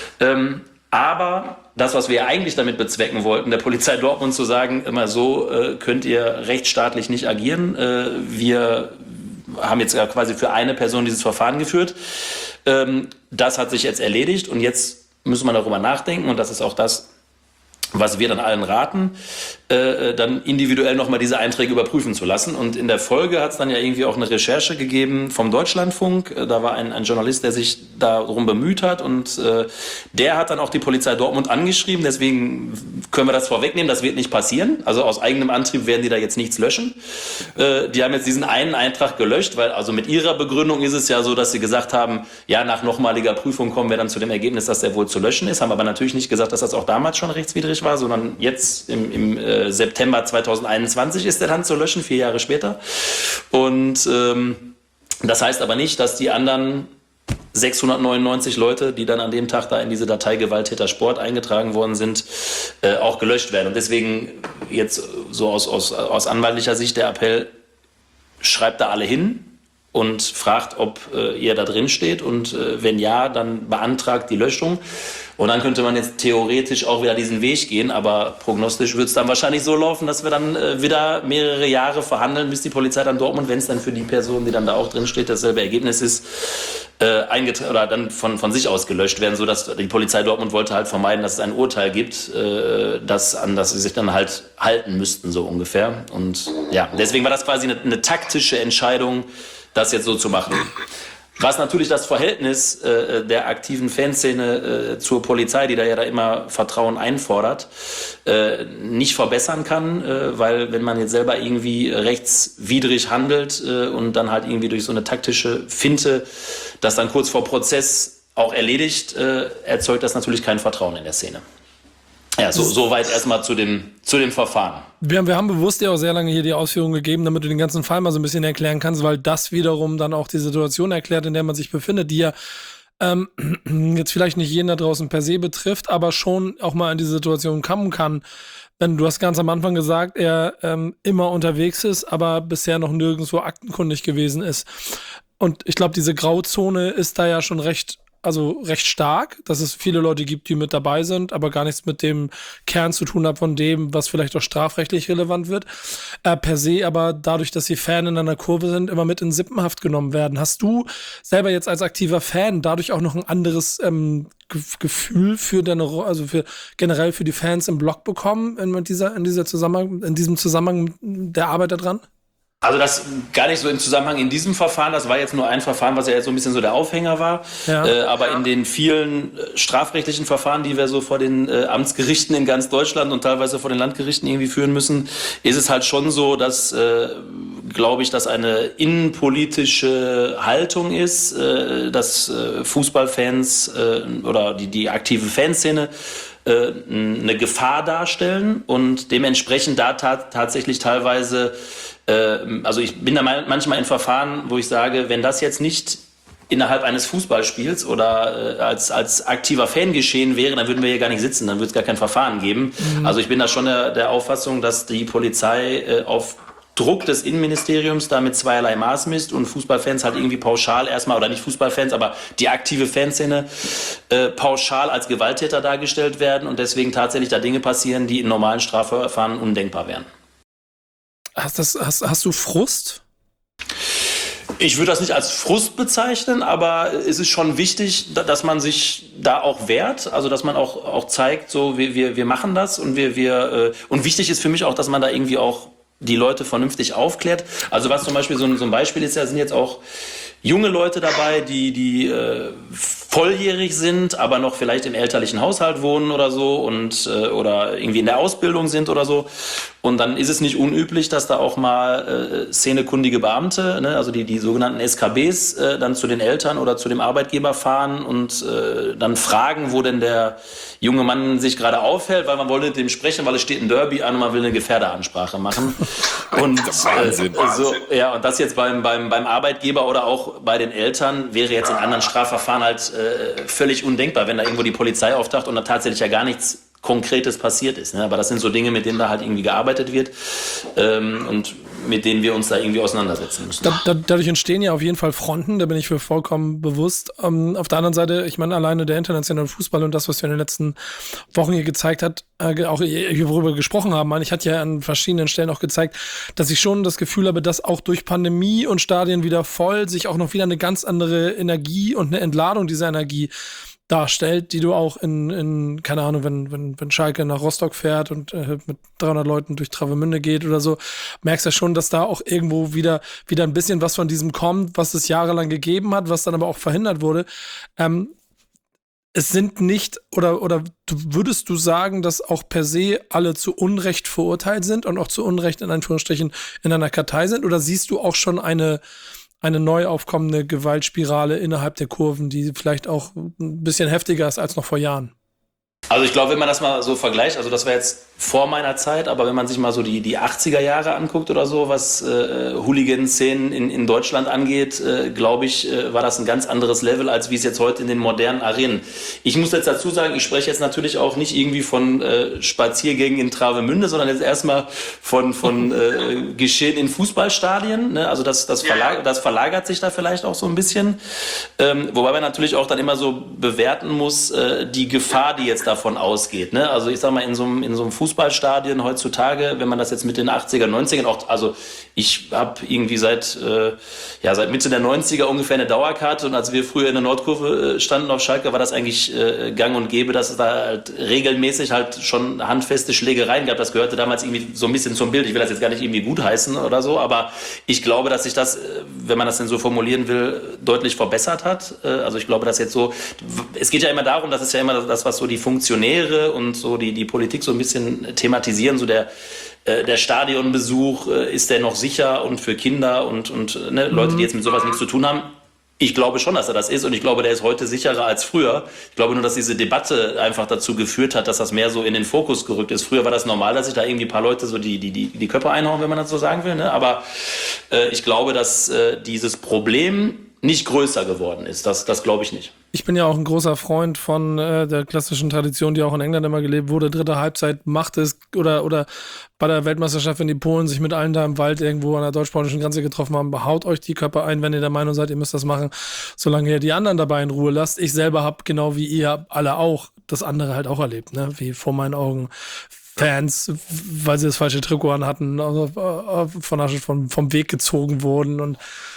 Aber das, was wir eigentlich damit bezwecken wollten, der Polizei Dortmund zu sagen, immer so könnt ihr rechtsstaatlich nicht agieren. Wir haben jetzt quasi für eine Person dieses Verfahren geführt. Das hat sich jetzt erledigt und jetzt müssen wir darüber nachdenken und das ist auch das, was wir dann allen raten, dann individuell nochmal diese Einträge überprüfen zu lassen. Und in der Folge hat es dann ja irgendwie auch eine Recherche gegeben vom Deutschlandfunk. Da war ein Journalist, der sich darum bemüht hat und der hat dann auch die Polizei Dortmund angeschrieben. Deswegen können wir das vorwegnehmen, das wird nicht passieren. Also aus eigenem Antrieb werden die da jetzt nichts löschen. Die haben jetzt diesen einen Eintrag gelöscht, weil also mit ihrer Begründung ist es ja so, dass sie gesagt haben, ja, nach nochmaliger Prüfung kommen wir dann zu dem Ergebnis, dass der wohl zu löschen ist, haben aber natürlich nicht gesagt, dass das auch damals schon rechtswidrig war, sondern jetzt im September 2021 ist der dann zu löschen, 4 Jahre später. Und das heißt aber nicht, dass die anderen 699 Leute, die dann an dem Tag da in diese Datei Gewalttäter Sport eingetragen worden sind, auch gelöscht werden. Und deswegen jetzt so aus anwaltlicher Sicht der Appell, schreibt da alle hin und fragt, ob ihr da drin steht und wenn ja, dann beantragt die Löschung. Und dann könnte man jetzt theoretisch auch wieder diesen Weg gehen, aber prognostisch wird es dann wahrscheinlich so laufen, dass wir dann wieder mehrere Jahre verhandeln, bis die Polizei dann Dortmund, wenn es dann für die Person, die dann da auch drin steht, dasselbe Ergebnis ist, oder dann von sich aus gelöscht werden, sodass die Polizei Dortmund wollte halt vermeiden, dass es ein Urteil gibt, an das sie sich dann halt halten müssten, so ungefähr. Und ja, deswegen war das quasi eine taktische Entscheidung, das jetzt so zu machen. Was natürlich das Verhältnis der aktiven Fanszene zur Polizei, die da ja immer Vertrauen einfordert, nicht verbessern kann, weil wenn man jetzt selber irgendwie rechtswidrig handelt und dann halt irgendwie durch so eine taktische Finte, das dann kurz vor Prozess auch erledigt, erzeugt das natürlich kein Vertrauen in der Szene. Ja, soweit erstmal zu dem Verfahren. Wir haben bewusst dir auch sehr lange hier die Ausführungen gegeben, damit du den ganzen Fall mal so ein bisschen erklären kannst, weil das wiederum dann auch die Situation erklärt, in der man sich befindet, die ja jetzt vielleicht nicht jeden da draußen per se betrifft, aber schon auch mal in diese Situation kommen kann. Denn du hast ganz am Anfang gesagt, er immer unterwegs ist, aber bisher noch nirgendwo aktenkundig gewesen ist. Und ich glaube, diese Grauzone ist da ja schon recht stark, dass es viele Leute gibt, die mit dabei sind, aber gar nichts mit dem Kern zu tun hat von dem, was vielleicht auch strafrechtlich relevant wird. Per se aber dadurch, dass sie Fan in einer Kurve sind, immer mit in Sippenhaft genommen werden. Hast du selber jetzt als aktiver Fan dadurch auch noch ein anderes Gefühl für generell für die Fans im Block bekommen in diesem Zusammenhang der Arbeit daran? Also das gar nicht so im Zusammenhang in diesem Verfahren, das war jetzt nur ein Verfahren, was ja jetzt so ein bisschen so der Aufhänger war. Ja. Aber in den vielen strafrechtlichen Verfahren, die wir so vor den Amtsgerichten in ganz Deutschland und teilweise vor den Landgerichten irgendwie führen müssen, ist es halt schon so, dass, glaube ich, dass eine innenpolitische Haltung ist, dass Fußballfans oder die aktive Fanszene eine Gefahr darstellen und dementsprechend da tatsächlich teilweise also ich bin da manchmal in Verfahren, wo ich sage, wenn das jetzt nicht innerhalb eines Fußballspiels oder als aktiver Fan geschehen wäre, dann würden wir hier gar nicht sitzen, dann würde es gar kein Verfahren geben. Mhm. Also ich bin da schon der Auffassung, dass die Polizei auf Druck des Innenministeriums da mit zweierlei Maß misst und Fußballfans halt irgendwie pauschal erstmal, oder nicht Fußballfans, aber die aktive Fanszene pauschal als Gewalttäter dargestellt werden und deswegen tatsächlich da Dinge passieren, die in normalen Strafverfahren undenkbar wären. Hast du Frust? Ich würde das nicht als Frust bezeichnen, aber es ist schon wichtig, dass man sich da auch wehrt, also dass man auch zeigt, so wir machen das und und wichtig ist für mich auch, dass man da irgendwie auch die Leute vernünftig aufklärt. Also was zum Beispiel so ein Beispiel ist, da sind jetzt auch junge Leute dabei, die volljährig sind, aber noch vielleicht im elterlichen Haushalt wohnen oder so und oder irgendwie in der Ausbildung sind oder so. Und dann ist es nicht unüblich, dass da auch mal szenekundige Beamte, ne, also die sogenannten SKBs, dann zu den Eltern oder zu dem Arbeitgeber fahren und dann fragen, wo denn der junge Mann sich gerade aufhält, weil man wollte mit dem sprechen, weil es steht ein Derby an und man will eine Gefährderansprache machen. Und Wahnsinn. Und das jetzt beim Arbeitgeber oder auch bei den Eltern wäre jetzt in anderen Strafverfahren halt völlig undenkbar, wenn da irgendwo die Polizei auftaucht und da tatsächlich ja gar nichts Konkretes passiert ist. Ne? Aber das sind so Dinge, mit denen da halt irgendwie gearbeitet wird und mit denen wir uns da irgendwie auseinandersetzen müssen. Dadurch entstehen ja auf jeden Fall Fronten, da bin ich mir vollkommen bewusst. Auf der anderen Seite, ich meine, alleine der internationale Fußball und das, was wir in den letzten Wochen hier gezeigt hat, auch worüber wir gesprochen haben, ich hatte ja an verschiedenen Stellen auch gezeigt, dass ich schon das Gefühl habe, dass auch durch Pandemie und Stadien wieder voll sich auch noch wieder eine ganz andere Energie und eine Entladung dieser Energie darstellt, die du auch in keine Ahnung, wenn Schalke nach Rostock fährt und mit 300 Leuten durch Travemünde geht oder so, merkst du schon, dass da auch irgendwo wieder ein bisschen was von diesem kommt, was es jahrelang gegeben hat, was dann aber auch verhindert wurde. Es sind nicht, oder würdest du sagen, dass auch per se alle zu Unrecht verurteilt sind und auch zu Unrecht in Anführungsstrichen in einer Kartei sind? Oder siehst du auch schon eine neu aufkommende Gewaltspirale innerhalb der Kurven, die vielleicht auch ein bisschen heftiger ist als noch vor Jahren? Also ich glaube, wenn man das mal so vergleicht, also das war jetzt vor meiner Zeit, aber wenn man sich mal so die 80er Jahre anguckt oder so, was Hooligan-Szenen in Deutschland angeht, glaube ich, war das ein ganz anderes Level, als wie es jetzt heute in den modernen Arenen. Ich muss jetzt dazu sagen, ich spreche jetzt natürlich auch nicht irgendwie von Spaziergängen in Travemünde, sondern jetzt erstmal von Geschehen in Fußballstadien. Ne? Also das verlagert sich da vielleicht auch so ein bisschen. Wobei man natürlich auch dann immer so bewerten muss, die Gefahr, die jetzt davon ausgeht. Ne? Also ich sag mal, in so einem Fußballstadion heutzutage, wenn man das jetzt mit den 80er, 90ern auch, also ich habe irgendwie seit Mitte der 90er ungefähr eine Dauerkarte und als wir früher in der Nordkurve standen auf Schalke, war das eigentlich gang und gäbe, dass es da halt regelmäßig halt schon handfeste Schlägereien gab. Das gehörte damals irgendwie so ein bisschen zum Bild. Ich will das jetzt gar nicht irgendwie gutheißen oder so, aber ich glaube, dass sich das, wenn man das denn so formulieren will, deutlich verbessert hat. Also ich glaube, dass jetzt so, es geht ja immer darum, das ist ja immer das, was so die Funktionäre und so die Politik so ein bisschen thematisieren, so der Stadionbesuch, ist der noch sicher und für Kinder und Leute, die jetzt mit sowas nichts zu tun haben. Ich glaube schon, dass er das ist und ich glaube, der ist heute sicherer als früher. Ich glaube nur, dass diese Debatte einfach dazu geführt hat, dass das mehr so in den Fokus gerückt ist. Früher war das normal, dass sich da irgendwie ein paar Leute so die Köpfe einhauen, wenn man das so sagen will. Ne? Aber ich glaube, dass dieses Problem nicht größer geworden ist. Das glaube ich nicht. Ich bin ja auch ein großer Freund von der klassischen Tradition, die auch in England immer gelebt wurde. Dritte Halbzeit macht es oder bei der Weltmeisterschaft, wenn die Polen sich mit allen da im Wald irgendwo an der deutsch-polnischen Grenze getroffen haben, haut euch die Köpfe ein, wenn ihr der Meinung seid, ihr müsst das machen, solange ihr die anderen dabei in Ruhe lasst. Ich selber habe, genau wie ihr alle auch, das andere halt auch erlebt, ne? Wie vor meinen Augen Fans, weil sie das falsche Trikot an hatten, also vom Weg gezogen wurden und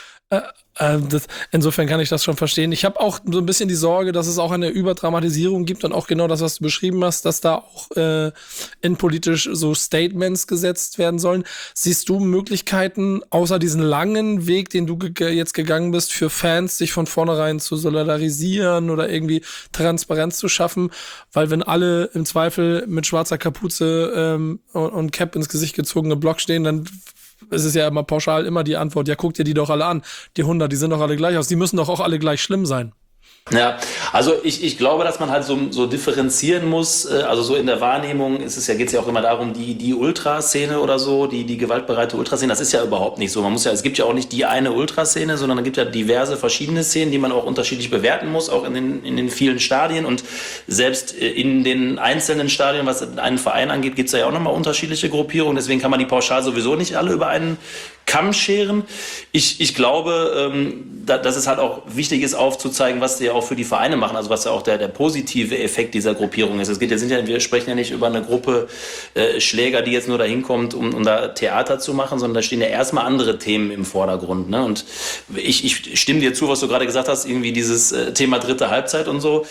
insofern kann ich das schon verstehen. Ich habe auch so ein bisschen die Sorge, dass es auch eine Überdramatisierung gibt und auch genau das, was du beschrieben hast, dass da auch innenpolitisch so Statements gesetzt werden sollen. Siehst du Möglichkeiten, außer diesen langen Weg, den du jetzt gegangen bist, für Fans, sich von vornherein zu solidarisieren oder irgendwie Transparenz zu schaffen? Weil wenn alle im Zweifel mit schwarzer Kapuze und Cap ins Gesicht gezogene Block stehen, dann es ist ja immer pauschal immer die Antwort, ja, guck dir die doch alle an. Die 100, die sehen doch alle gleich aus. Die müssen doch auch alle gleich schlimm sein. Ja, also ich glaube, dass man halt so differenzieren muss. Also so in der Wahrnehmung geht es ja auch immer darum, die Ultraszene oder so, die gewaltbereite Ultraszene, das ist ja überhaupt nicht so. Es gibt ja auch nicht die eine Ultraszene, sondern es gibt ja diverse verschiedene Szenen, die man auch unterschiedlich bewerten muss, auch in den vielen Stadien. Und selbst in den einzelnen Stadien, was einen Verein angeht, gibt es ja auch nochmal unterschiedliche Gruppierungen. Deswegen kann man die pauschal sowieso nicht alle über einen Kamm scheren. Ich glaube, dass es halt auch wichtig ist, aufzuzeigen, was die auch für die Vereine machen, also was ja auch der positive Effekt dieser Gruppierung ist. Wir sprechen ja nicht über eine Gruppe Schläger, die jetzt nur dahin kommt, um da Theater zu machen, sondern da stehen ja erstmal andere Themen im Vordergrund. Ne? Und ich stimme dir zu, was du gerade gesagt hast, irgendwie dieses Thema dritte Halbzeit und so.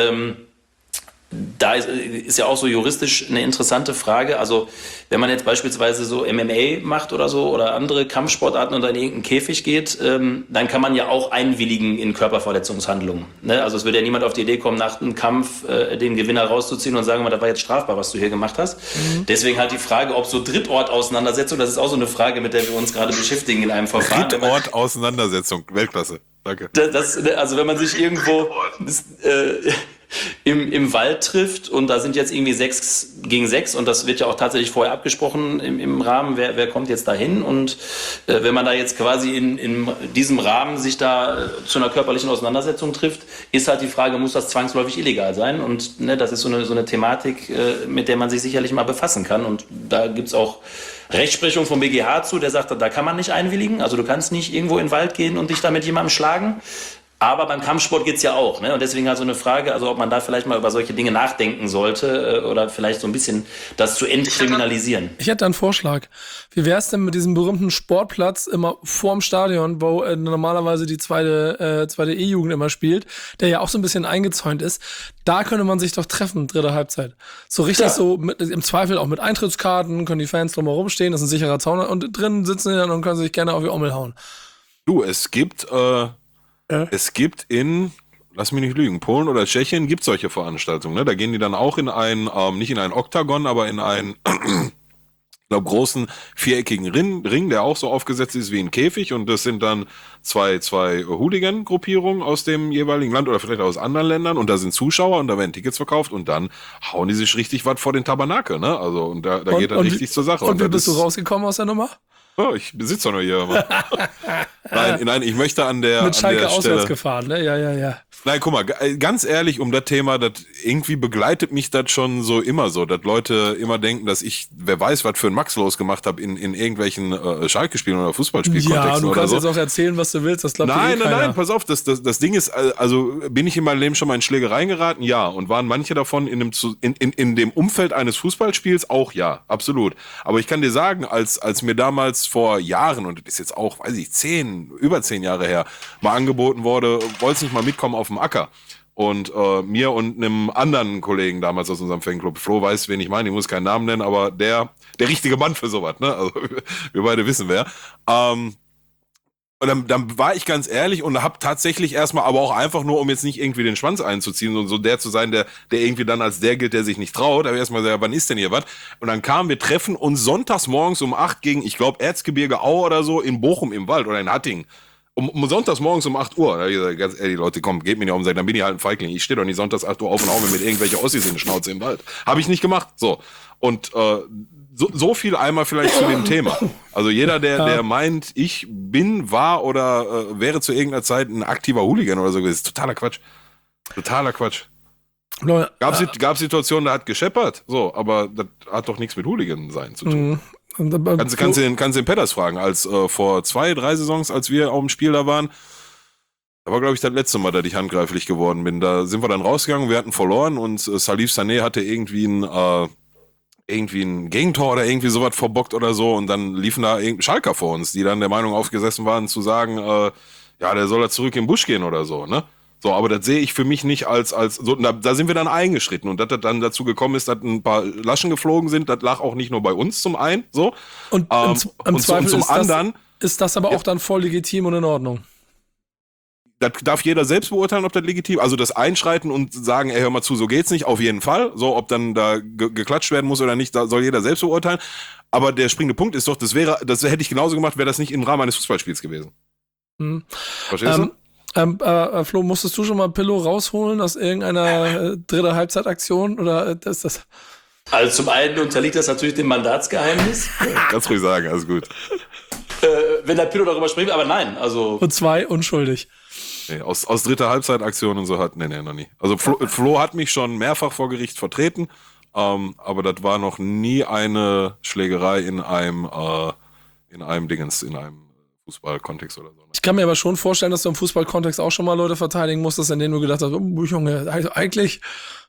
Da ist ja auch so juristisch eine interessante Frage. Also wenn man jetzt beispielsweise so MMA macht oder so oder andere Kampfsportarten und in irgendeinen Käfig geht, dann kann man ja auch einwilligen in Körperverletzungshandlungen. Ne? Also es würde ja niemand auf die Idee kommen, nach einem Kampf den Gewinner rauszuziehen und sagen, das war jetzt strafbar, was du hier gemacht hast. Mhm. Deswegen halt die Frage, ob so Drittortauseinandersetzung, das ist auch so eine Frage, mit der wir uns gerade beschäftigen in einem Verfahren. Drittortauseinandersetzung, Weltklasse. Danke. Also wenn man sich irgendwo im Wald trifft und da sind jetzt irgendwie 6 gegen 6 und das wird ja auch tatsächlich vorher abgesprochen im Rahmen, wer kommt jetzt da hin und wenn man da jetzt quasi in diesem Rahmen sich da zu einer körperlichen Auseinandersetzung trifft, ist halt die Frage, muss das zwangsläufig illegal sein und ne, das ist so eine Thematik, mit der man sich sicherlich mal befassen kann und da gibt's auch Rechtsprechung vom BGH zu, der sagt, da kann man nicht einwilligen, also du kannst nicht irgendwo in den Wald gehen und dich da mit jemandem schlagen. Aber beim Kampfsport geht's ja auch, ne? Und deswegen halt so eine Frage, also ob man da vielleicht mal über solche Dinge nachdenken sollte oder vielleicht so ein bisschen das zu entkriminalisieren. Ich hätte einen Vorschlag. Wie wär's denn mit diesem berühmten Sportplatz immer vorm Stadion, wo normalerweise die zweite E-Jugend immer spielt, der ja auch so ein bisschen eingezäunt ist. Da könnte man sich doch treffen, dritte Halbzeit. So richtig so, im Zweifel auch mit Eintrittskarten, können die Fans drumherum stehen, das ist ein sicherer Zaun und drinnen sitzen die dann und können sich gerne auf die Ommel hauen. Du, es gibt in, lass mich nicht lügen, Polen oder Tschechien gibt es solche Veranstaltungen. Ne? Da gehen die dann auch in einen, nicht in einen Oktagon, aber in einen, ich glaube, großen viereckigen Ring, der auch so aufgesetzt ist wie ein Käfig. Und das sind dann zwei Hooligan-Gruppierungen aus dem jeweiligen Land oder vielleicht aus anderen Ländern. Und da sind Zuschauer und da werden Tickets verkauft und dann hauen die sich richtig was vor den Tabernakel. Ne? Also und da geht dann richtig zur Sache. Und wie bist du rausgekommen aus der Nummer? Oh, ich besitze doch nur hier. Nein, ich möchte an der mit Schalke an der auswärts Stelle, gefahren, ne? Ja. Nein, guck mal, ganz ehrlich, um das Thema, das irgendwie begleitet mich das schon so immer so, dass Leute immer denken, dass ich, wer weiß, was für ein Max losgemacht habe in irgendwelchen Schalke-Spielen oder Fußballspielkontexten. Ja, du kannst oder so. Jetzt auch erzählen, was du willst, das glaubt Nein, pass auf, das Ding ist, also bin ich in meinem Leben schon mal in Schlägereien geraten? Ja. Und waren manche davon in dem Umfeld eines Fußballspiels? Auch ja, absolut. Aber ich kann dir sagen, als mir damals vor Jahren, und das ist jetzt auch, weiß ich, über 10 Jahre her, mal angeboten wurde, wolltest nicht mal mitkommen auf dem Acker. Und mir und einem anderen Kollegen damals aus unserem Fanclub, Flo weiß, wen ich meine, ich muss keinen Namen nennen, aber der richtige Mann für sowas, ne? Also wir beide wissen wer. Und dann war ich ganz ehrlich und habe tatsächlich erstmal, aber auch einfach nur, um jetzt nicht irgendwie den Schwanz einzuziehen und so der zu sein, der irgendwie dann als der gilt, der sich nicht traut, aber erstmal gesagt, wann ist denn hier was? Und dann wir treffen uns sonntags morgens um 8 gegen, ich glaube, Erzgebirge Aue oder so in Bochum im Wald oder in Hattingen. Sonntags morgens um 8 Uhr. Da hab ich gesagt, ganz ehrlich, Leute, komm, geht mir nicht auf den Sack, dann bin ich halt ein Feigling. Ich stehe doch nicht sonntags 8 Uhr auf und hau mir mit irgendwelche Ossis in die Schnauze im Wald. Habe ich nicht gemacht. So. Und so viel einmal vielleicht zu dem Thema. Also jeder, der meint, ich war oder wäre zu irgendeiner Zeit ein aktiver Hooligan oder so, ist totaler Quatsch. Totaler Quatsch. Gab Situationen, da hat gescheppert, so, aber das hat doch nichts mit Hooligan sein zu tun. Kannst du den Pedders fragen, als vor 2-3 Saisons, als wir auf dem Spiel da waren, da war, glaube ich, das letzte Mal, dass ich handgreiflich geworden bin. Da sind wir dann rausgegangen, wir hatten verloren und Salif Sané hatte irgendwie ein Gegentor oder irgendwie sowas verbockt oder so und dann liefen da irgendein Schalker vor uns, die dann der Meinung aufgesessen waren zu sagen, der soll da zurück in den Busch gehen oder so, ne? So, aber das sehe ich für mich nicht als so, da sind wir dann eingeschritten und dass das dann dazu gekommen ist, dass ein paar Laschen geflogen sind, das lag auch nicht nur bei uns zum einen, so. Und im Zweifel zum anderen ist das aber auch dann voll legitim und in Ordnung. Das darf jeder selbst beurteilen, ob das legitim, also das Einschreiten und sagen, ey, hör mal zu, so geht's nicht, auf jeden Fall. So, ob dann da geklatscht werden muss oder nicht, da soll jeder selbst beurteilen. Aber der springende Punkt ist doch, das hätte ich genauso gemacht, wäre das nicht im Rahmen eines Fußballspiels gewesen. Verstehst du? Flo, musstest du schon mal Pillow rausholen aus irgendeiner dritte Halbzeitaktion oder ist das? Also zum einen unterliegt das natürlich dem Mandatsgeheimnis. Kannst ruhig sagen, alles gut. Wenn der Pillow darüber spricht, aber nein, also. Und 2 unschuldig. Nee, aus dritter Halbzeitaktion und so noch nie. Also Flo hat mich schon mehrfach vor Gericht vertreten, aber das war noch nie eine Schlägerei in einem Fußballkontext oder so. Ich kann mir aber schon vorstellen, dass du im Fußballkontext auch schon mal Leute verteidigen musstest, in denen du gedacht hast, oh Junge, also eigentlich.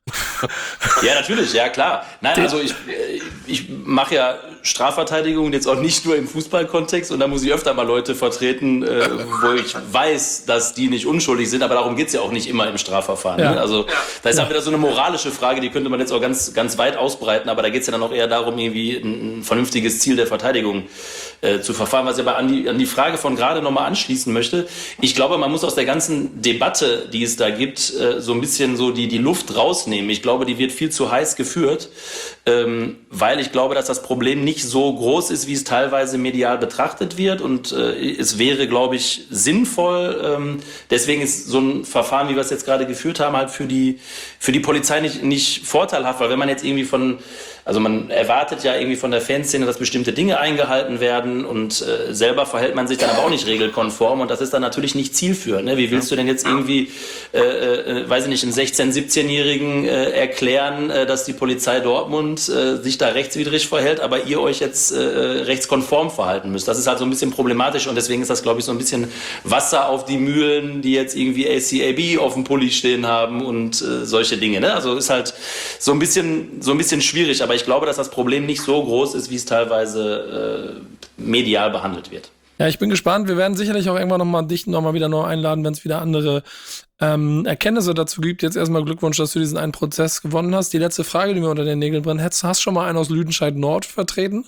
Ja, natürlich, ja klar. Nein, also ich mache ja Strafverteidigung jetzt auch nicht nur im Fußballkontext und da muss ich öfter mal Leute vertreten, wo ich weiß, dass die nicht unschuldig sind, aber darum geht's ja auch nicht immer im Strafverfahren. Ja. Ne? Also da ist dann wieder so eine moralische Frage, die könnte man jetzt auch ganz, ganz weit ausbreiten, aber da geht's ja dann auch eher darum, irgendwie ein vernünftiges Ziel der Verteidigung zu verfahren, was ich aber an die Frage von gerade nochmal anschließen möchte. Ich glaube, man muss aus der ganzen Debatte, die es da gibt, so ein bisschen so die Luft rausnehmen. Ich glaube, die wird viel zu heiß geführt, weil ich glaube, dass das Problem nicht so groß ist, wie es teilweise medial betrachtet wird und es wäre, glaube ich, sinnvoll. Deswegen ist so ein Verfahren, wie wir es jetzt gerade geführt haben, halt für die Polizei nicht vorteilhaft, weil wenn man jetzt irgendwie man erwartet ja irgendwie von der Fanszene, dass bestimmte Dinge eingehalten werden und selber verhält man sich dann aber auch nicht regelkonform und das ist dann natürlich nicht zielführend. Ne? Wie willst du denn jetzt irgendwie, weiß ich nicht, einen 16-, 17-Jährigen erklären, dass die Polizei Dortmund sich da rechtswidrig verhält, aber ihr euch jetzt rechtskonform verhalten müsst? Das ist halt so ein bisschen problematisch und deswegen ist das, glaube ich, so ein bisschen Wasser auf die Mühlen, die jetzt irgendwie ACAB auf dem Pulli stehen haben und solche Dinge. Ne? Also ist halt so ein bisschen schwierig, aber ich glaube, dass das Problem nicht so groß ist, wie es teilweise medial behandelt wird. Ja, ich bin gespannt. Wir werden sicherlich auch irgendwann dich nochmal wieder neu einladen, wenn es wieder andere Erkenntnisse dazu gibt. Jetzt erstmal Glückwunsch, dass du diesen einen Prozess gewonnen hast. Die letzte Frage, die mir unter den Nägeln brennt. Hast du schon mal einen aus Lüdenscheid Nord vertreten?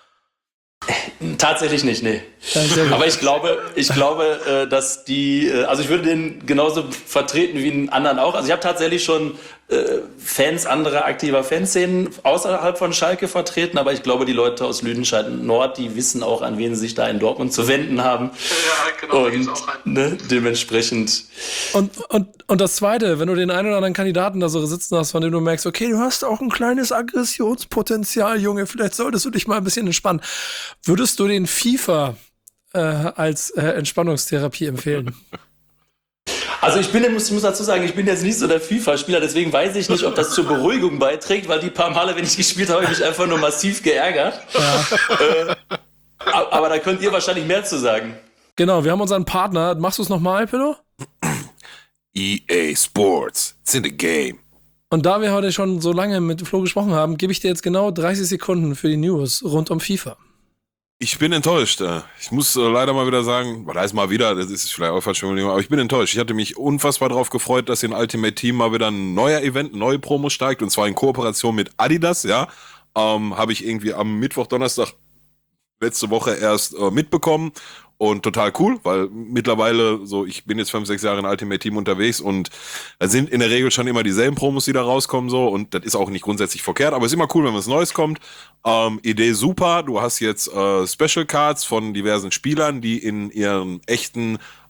Tatsächlich nicht, nee. Aber ich glaube, dass also ich würde den genauso vertreten wie einen anderen auch. Also ich habe tatsächlich schon Fans anderer aktiver Fanszenen außerhalb von Schalke vertreten, aber ich glaube, die Leute aus Lüdenscheid Nord, die wissen auch, an wen sie sich da in Dortmund zu wenden haben. Ja, genau. Und dementsprechend. Und das Zweite, wenn du den einen oder anderen Kandidaten da so sitzen hast, von dem du merkst, okay, du hast auch ein kleines Aggressionspotenzial, Junge, vielleicht solltest du dich mal ein bisschen entspannen. Würdest du den FIFA als Entspannungstherapie empfehlen? Also ich muss dazu sagen, ich bin jetzt nicht so der FIFA-Spieler, deswegen weiß ich nicht, ob das zur Beruhigung beiträgt, weil die paar Male, wenn ich gespielt habe, habe ich mich einfach nur massiv geärgert. Ja. Aber da könnt ihr wahrscheinlich mehr zu sagen. Genau, wir haben unseren Partner. Machst du es nochmal, Pillow? EA Sports, it's in the game. Und da wir heute schon so lange mit Flo gesprochen haben, gebe ich dir jetzt genau 30 Sekunden für die News rund um FIFA. Ich bin enttäuscht. Ich muss leider mal wieder sagen, das heißt mal wieder, das ist vielleicht auch Verschwörung, aber ich bin enttäuscht. Ich hatte mich unfassbar darauf gefreut, dass in Ultimate Team mal wieder ein neuer Event, neue Promo steigt, und zwar in Kooperation mit Adidas, ja. Habe ich irgendwie am Mittwoch, Donnerstag letzte Woche erst mitbekommen. Und total cool, weil mittlerweile, ich bin jetzt 5-6 Jahre in Ultimate Team unterwegs und da sind in der Regel schon immer dieselben Promos, die da rauskommen, so, und das ist auch nicht grundsätzlich verkehrt, aber es ist immer cool, wenn was Neues kommt. Idee super, du hast jetzt Special Cards von diversen Spielern, die in ihren echten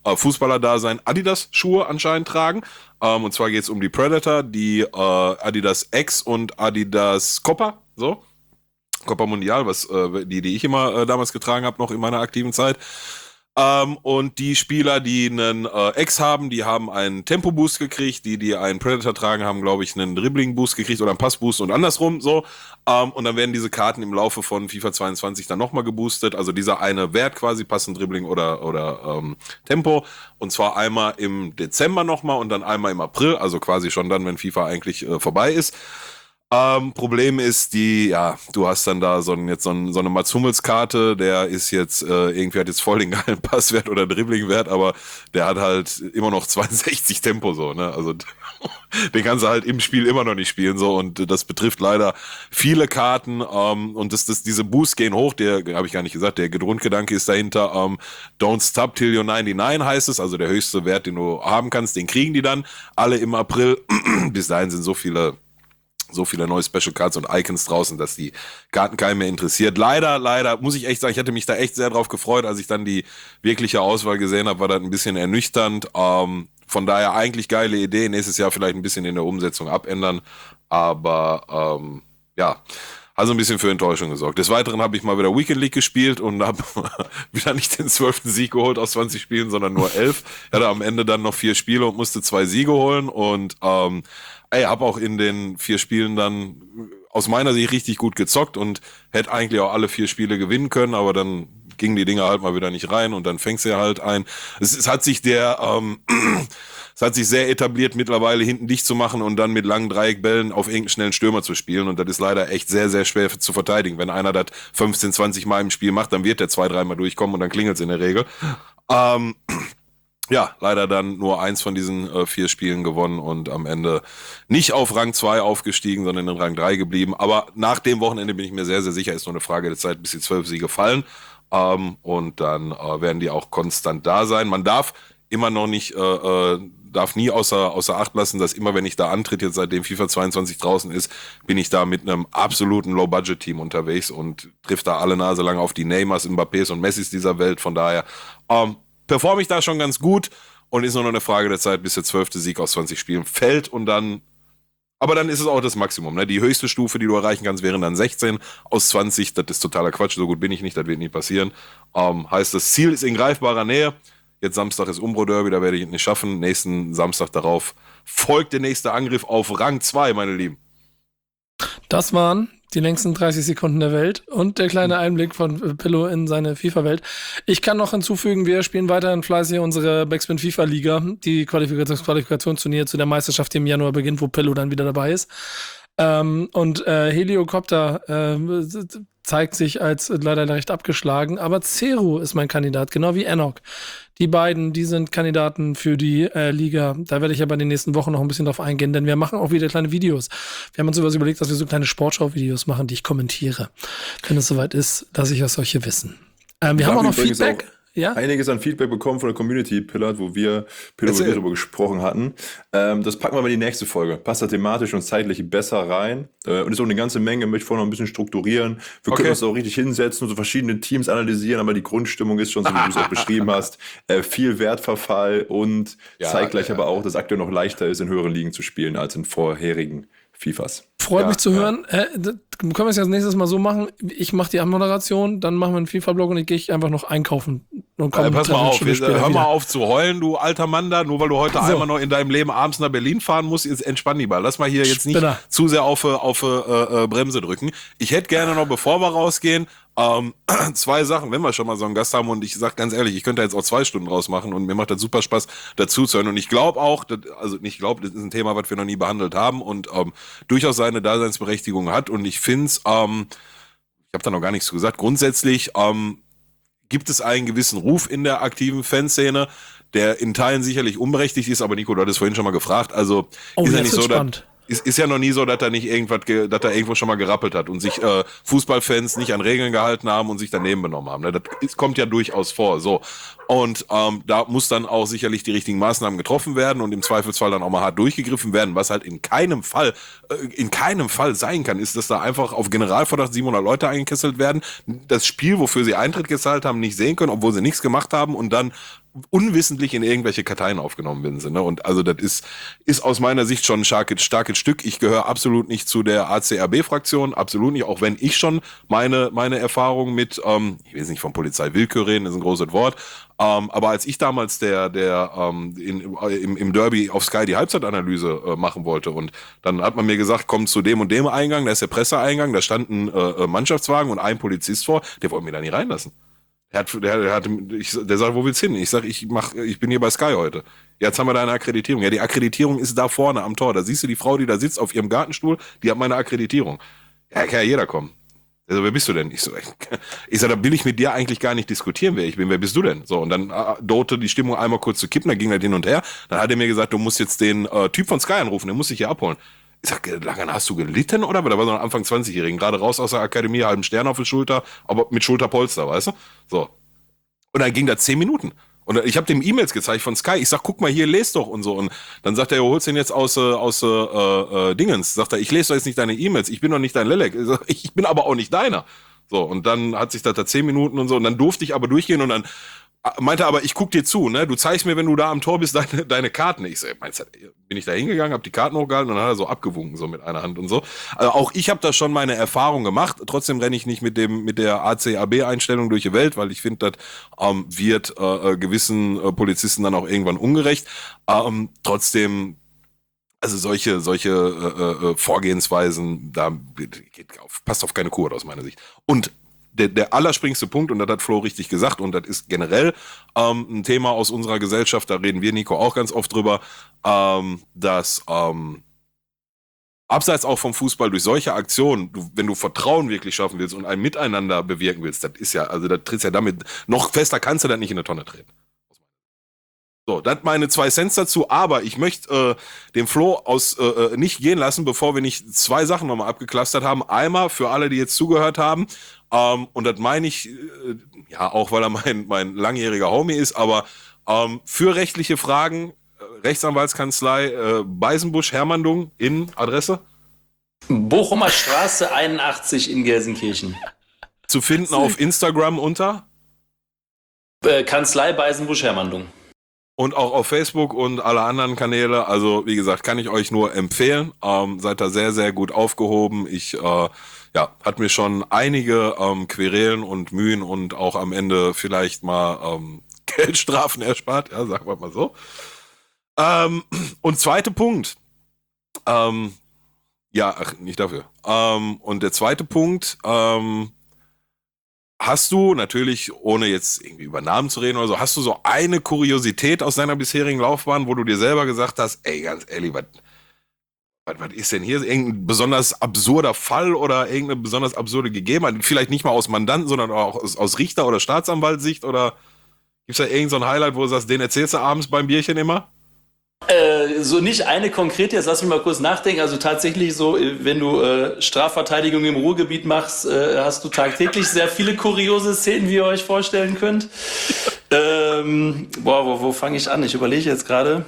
Fußballer-Dasein Adidas-Schuhe anscheinend tragen. Und zwar geht es um die Predator, die Adidas X und Adidas Copa, so. Copa Mundial, die ich immer damals getragen habe, noch in meiner aktiven Zeit. Und die Spieler, die einen X haben, die haben einen Tempo-Boost gekriegt, die einen Predator tragen, haben, glaube ich, einen Dribbling-Boost gekriegt oder einen Pass-Boost und andersrum so. Und dann werden diese Karten im Laufe von FIFA 22 dann nochmal geboostet. Also dieser eine Wert quasi, passend Dribbling oder Tempo. Und zwar einmal im Dezember nochmal und dann einmal im April, also quasi schon dann, wenn FIFA eigentlich vorbei ist. Problem ist du hast dann da so eine Mats Hummels Karte, der ist jetzt, irgendwie hat jetzt voll den geilen Passwert oder Dribblingwert, aber der hat halt immer noch 62 Tempo so, ne, also den kannst du halt im Spiel immer noch nicht spielen so und das betrifft leider viele Karten, und diese Boosts gehen hoch, der, habe ich gar nicht gesagt, der Grundgedanke ist dahinter, don't stop till you're 99 heißt es, also der höchste Wert, den du haben kannst, den kriegen die dann alle im April, bis dahin sind so viele neue Special Cards und Icons draußen, dass die Karten keinen mehr interessiert. Leider, muss ich echt sagen, ich hatte mich da echt sehr drauf gefreut, als ich dann die wirkliche Auswahl gesehen habe, war das ein bisschen ernüchternd. Von daher eigentlich geile Idee, nächstes Jahr vielleicht ein bisschen in der Umsetzung abändern, aber also ein bisschen für Enttäuschung gesorgt. Des Weiteren habe ich mal wieder Weekend League gespielt und habe wieder nicht den 12. Sieg geholt aus 20 Spielen, sondern nur 11. Ich hatte am Ende dann noch 4 Spiele und musste 2 Siege holen und habe auch in den 4 Spielen dann aus meiner Sicht richtig gut gezockt und hätte eigentlich auch alle 4 Spiele gewinnen können, aber dann gingen die Dinger halt mal wieder nicht rein und dann fängst du halt ein. Es hat sich sehr etabliert, mittlerweile hinten dicht zu machen und dann mit langen Dreieckbällen auf irgendeinen schnellen Stürmer zu spielen und das ist leider echt sehr, sehr schwer zu verteidigen. Wenn einer das 15, 20 Mal im Spiel macht, dann wird der 2-3 Mal durchkommen und dann klingelt es in der Regel. Leider dann nur 1 von diesen 4 Spielen gewonnen und am Ende nicht auf Rang 2 aufgestiegen, sondern in Rang 3 geblieben. Aber nach dem Wochenende bin ich mir sehr, sehr sicher, ist nur eine Frage der Zeit, bis die 12 Siege fallen. Und dann werden die auch konstant da sein. Man darf immer noch nicht, darf nie außer Acht lassen, dass immer, wenn ich da antritt, jetzt seitdem FIFA 22 draußen ist, bin ich da mit einem absoluten Low-Budget-Team unterwegs und trifft da alle Nase lang auf die Neymars, Mbappés und Messis dieser Welt. Von daher performe ich da schon ganz gut und ist nur noch eine Frage der Zeit, bis der 12. Sieg aus 20 Spielen fällt und dann, aber dann ist es auch das Maximum, ne? Die höchste Stufe, die du erreichen kannst, wären dann 16 aus 20, das ist totaler Quatsch, so gut bin ich nicht, das wird nie passieren. Heißt, das Ziel ist in greifbarer Nähe, jetzt Samstag ist Umbro Derby, da werde ich es nicht schaffen, nächsten Samstag darauf folgt der nächste Angriff auf Rang 2, meine Lieben. Das waren die längsten 30 Sekunden der Welt und der kleine Einblick von Pillow in seine FIFA-Welt. Ich kann noch hinzufügen, wir spielen weiterhin fleißig unsere Backspin FIFA-Liga, die Qualifikationsturnier zu der Meisterschaft, die im Januar beginnt, wo Pillow dann wieder dabei ist. Und Heliocopter zeigt sich als leider recht abgeschlagen, aber Zeru ist mein Kandidat, genau wie Enoch. Die beiden, die sind Kandidaten für die Liga. Da werde ich aber in den nächsten Wochen noch ein bisschen drauf eingehen, denn wir machen auch wieder kleine Videos. Wir haben uns sowas überlegt, dass wir so kleine Sportschau-Videos machen, die ich kommentiere. Wenn es soweit ist, lasse ich euch solche wissen. Wir haben auch noch Feedback. Ja? Einiges an Feedback bekommen von der Community, Pillard, wo wir darüber gesprochen hatten. Das packen wir mal in die nächste Folge. Passt da thematisch und zeitlich besser rein. Und ist auch eine ganze Menge, möchte ich vorher noch ein bisschen strukturieren. Wir können uns auch richtig hinsetzen und so verschiedene Teams analysieren, aber die Grundstimmung ist schon so, wie du es auch beschrieben hast. Viel Wertverfall und zeigt gleich aber auch, dass es aktuell noch leichter ist, in höheren Ligen zu spielen als in vorherigen FIFAs. Freut mich zu hören. Können wir es ja das nächstes Mal so machen? Ich mache die Anmoderation, dann machen wir einen FIFA-Blog und ich gehe einfach noch einkaufen. Und pass mal auf, hör mal auf zu heulen, du alter Mann da, nur weil du heute einmal noch in deinem Leben abends nach Berlin fahren musst, jetzt entspann die mal. Lass mal hier jetzt nicht zu sehr auf Bremse drücken. Ich hätte gerne noch, bevor wir rausgehen, 2 Sachen, wenn wir schon mal so einen Gast haben und ich sag ganz ehrlich, ich könnte jetzt auch 2 Stunden draus machen und mir macht das super Spaß, dazu zu hören und ich glaube auch, das ist ein Thema, was wir noch nie behandelt haben und durchaus seine Daseinsberechtigung hat und ich finde es, ich habe da noch gar nichts gesagt, grundsätzlich gibt es einen gewissen Ruf in der aktiven Fanszene, der in Teilen sicherlich unberechtigt ist, aber Nico, du hattest vorhin schon mal gefragt, also ist ja nicht so, ist ja noch nie so, dass er nicht dass er irgendwo schon mal gerappelt hat und sich Fußballfans nicht an Regeln gehalten haben und sich daneben benommen haben. Ne? Das kommt ja durchaus vor. So. Und da muss dann auch sicherlich die richtigen Maßnahmen getroffen werden und im Zweifelsfall dann auch mal hart durchgegriffen werden. Was halt in keinem Fall sein kann, ist, dass da einfach auf Generalverdacht 700 Leute eingekesselt werden, das Spiel, wofür sie Eintritt gezahlt haben, nicht sehen können, obwohl sie nichts gemacht haben und dann unwissentlich in irgendwelche Karteien aufgenommen worden sind. Ne? Und also das ist aus meiner Sicht schon ein starkes Stück. Ich gehöre absolut nicht zu der ACAB-Fraktion, absolut nicht, auch wenn ich schon meine Erfahrung mit, ich will jetzt nicht von Polizeiwillkür reden, ist ein großes Wort, aber als ich damals im Derby auf Sky die Halbzeitanalyse machen wollte und dann hat man mir gesagt, komm zu dem und dem Eingang, da ist der Presseeingang, da standen Mannschaftswagen und ein Polizist vor, der wollte mir da nicht reinlassen. Der sagt, wo willst du hin? Ich sag, ich bin hier bei Sky heute. Ja, jetzt haben wir da eine Akkreditierung. Ja, die Akkreditierung ist da vorne am Tor. Da siehst du die Frau, die da sitzt auf ihrem Gartenstuhl, die hat meine Akkreditierung. Ja, kann ja jeder kommen. Also, wer bist du denn? Ich sag, da will ich mit dir eigentlich gar nicht diskutieren, wer ich bin. Wer bist du denn? So, und dann drohte die Stimmung einmal kurz zu kippen, dann ging das hin und her. Dann hat er mir gesagt, du musst jetzt den Typ von Sky anrufen, der muss dich hier abholen. Ich sag, lange hast du gelitten, oder? Da war so ein Anfang 20-Jährigen, gerade raus aus der Akademie, halben Stern auf der Schulter, aber mit Schulterpolster, weißt du? So. Und dann ging das 10 Minuten. Und ich habe dem E-Mails gezeigt von Sky. Ich sag, guck mal hier, lest doch und so. Und dann sagt er, ja, holst den jetzt aus Dingens. Sagt er, ich lese doch jetzt nicht deine E-Mails. Ich bin doch nicht dein Lelek. Ich bin aber auch nicht deiner. So, und dann hat sich das da 10 Minuten und so. Und dann durfte ich aber durchgehen und dann meinte aber, ich guck dir zu, ne? Du zeigst mir, wenn du da am Tor bist, deine Karten. Ich sag, meinst du, bin ich da hingegangen, hab die Karten hochgehalten und dann hat er so abgewunken, so mit einer Hand und so. Also auch ich habe da schon meine Erfahrung gemacht. Trotzdem renne ich nicht mit der ACAB-Einstellung durch die Welt, weil ich finde, das wird gewissen Polizisten dann auch irgendwann ungerecht. Trotzdem, also solche Vorgehensweisen, passt auf keine Kur aus meiner Sicht. Und der allerspringste Punkt, und das hat Flo richtig gesagt, und das ist generell ein Thema aus unserer Gesellschaft, da reden wir, Nico, auch ganz oft drüber, dass abseits auch vom Fußball durch solche Aktionen, wenn du Vertrauen wirklich schaffen willst und ein Miteinander bewirken willst, das ist ja, also da trittst ja damit, noch fester kannst du das nicht in eine Tonne treten. So, das meine 2 Cents dazu, aber ich möchte den Flo nicht gehen lassen, bevor wir nicht 2 Sachen nochmal abgeklustert haben. Einmal für alle, die jetzt zugehört haben, und das meine ich, ja, auch weil er mein langjähriger Homie ist, aber für rechtliche Fragen, Rechtsanwaltskanzlei, Beisenbusch, Hermandung, in Adresse? Bochumer Straße 81 in Gelsenkirchen. Zu finden auf Instagram unter? Kanzlei Beisenbusch, Hermandung. Und auch auf Facebook und alle anderen Kanäle. Also wie gesagt, kann ich euch nur empfehlen. Seid da sehr, sehr gut aufgehoben. Hat mir schon einige Querelen und Mühen und auch am Ende vielleicht mal Geldstrafen erspart. Ja, sagen wir mal so. Und zweiter Punkt. Nicht dafür. Und der zweite Punkt, hast du natürlich, ohne jetzt irgendwie über Namen zu reden oder so, hast du so eine Kuriosität aus deiner bisherigen Laufbahn, wo du dir selber gesagt hast, ey, ganz ehrlich, was ist denn hier? Irgendein besonders absurder Fall oder irgendeine besonders absurde Gegebenheit? Vielleicht nicht mal aus Mandanten, sondern auch aus Richter- oder Staatsanwaltssicht? Oder gibt's da irgend so ein Highlight, wo du sagst, den erzählst du abends beim Bierchen immer? So nicht eine konkrete, jetzt lass mich mal kurz nachdenken. Also tatsächlich so, wenn du Strafverteidigung im Ruhrgebiet machst, hast du tagtäglich sehr viele kuriose Szenen, wie ihr euch vorstellen könnt. Wo fange ich an? Ich überlege jetzt gerade.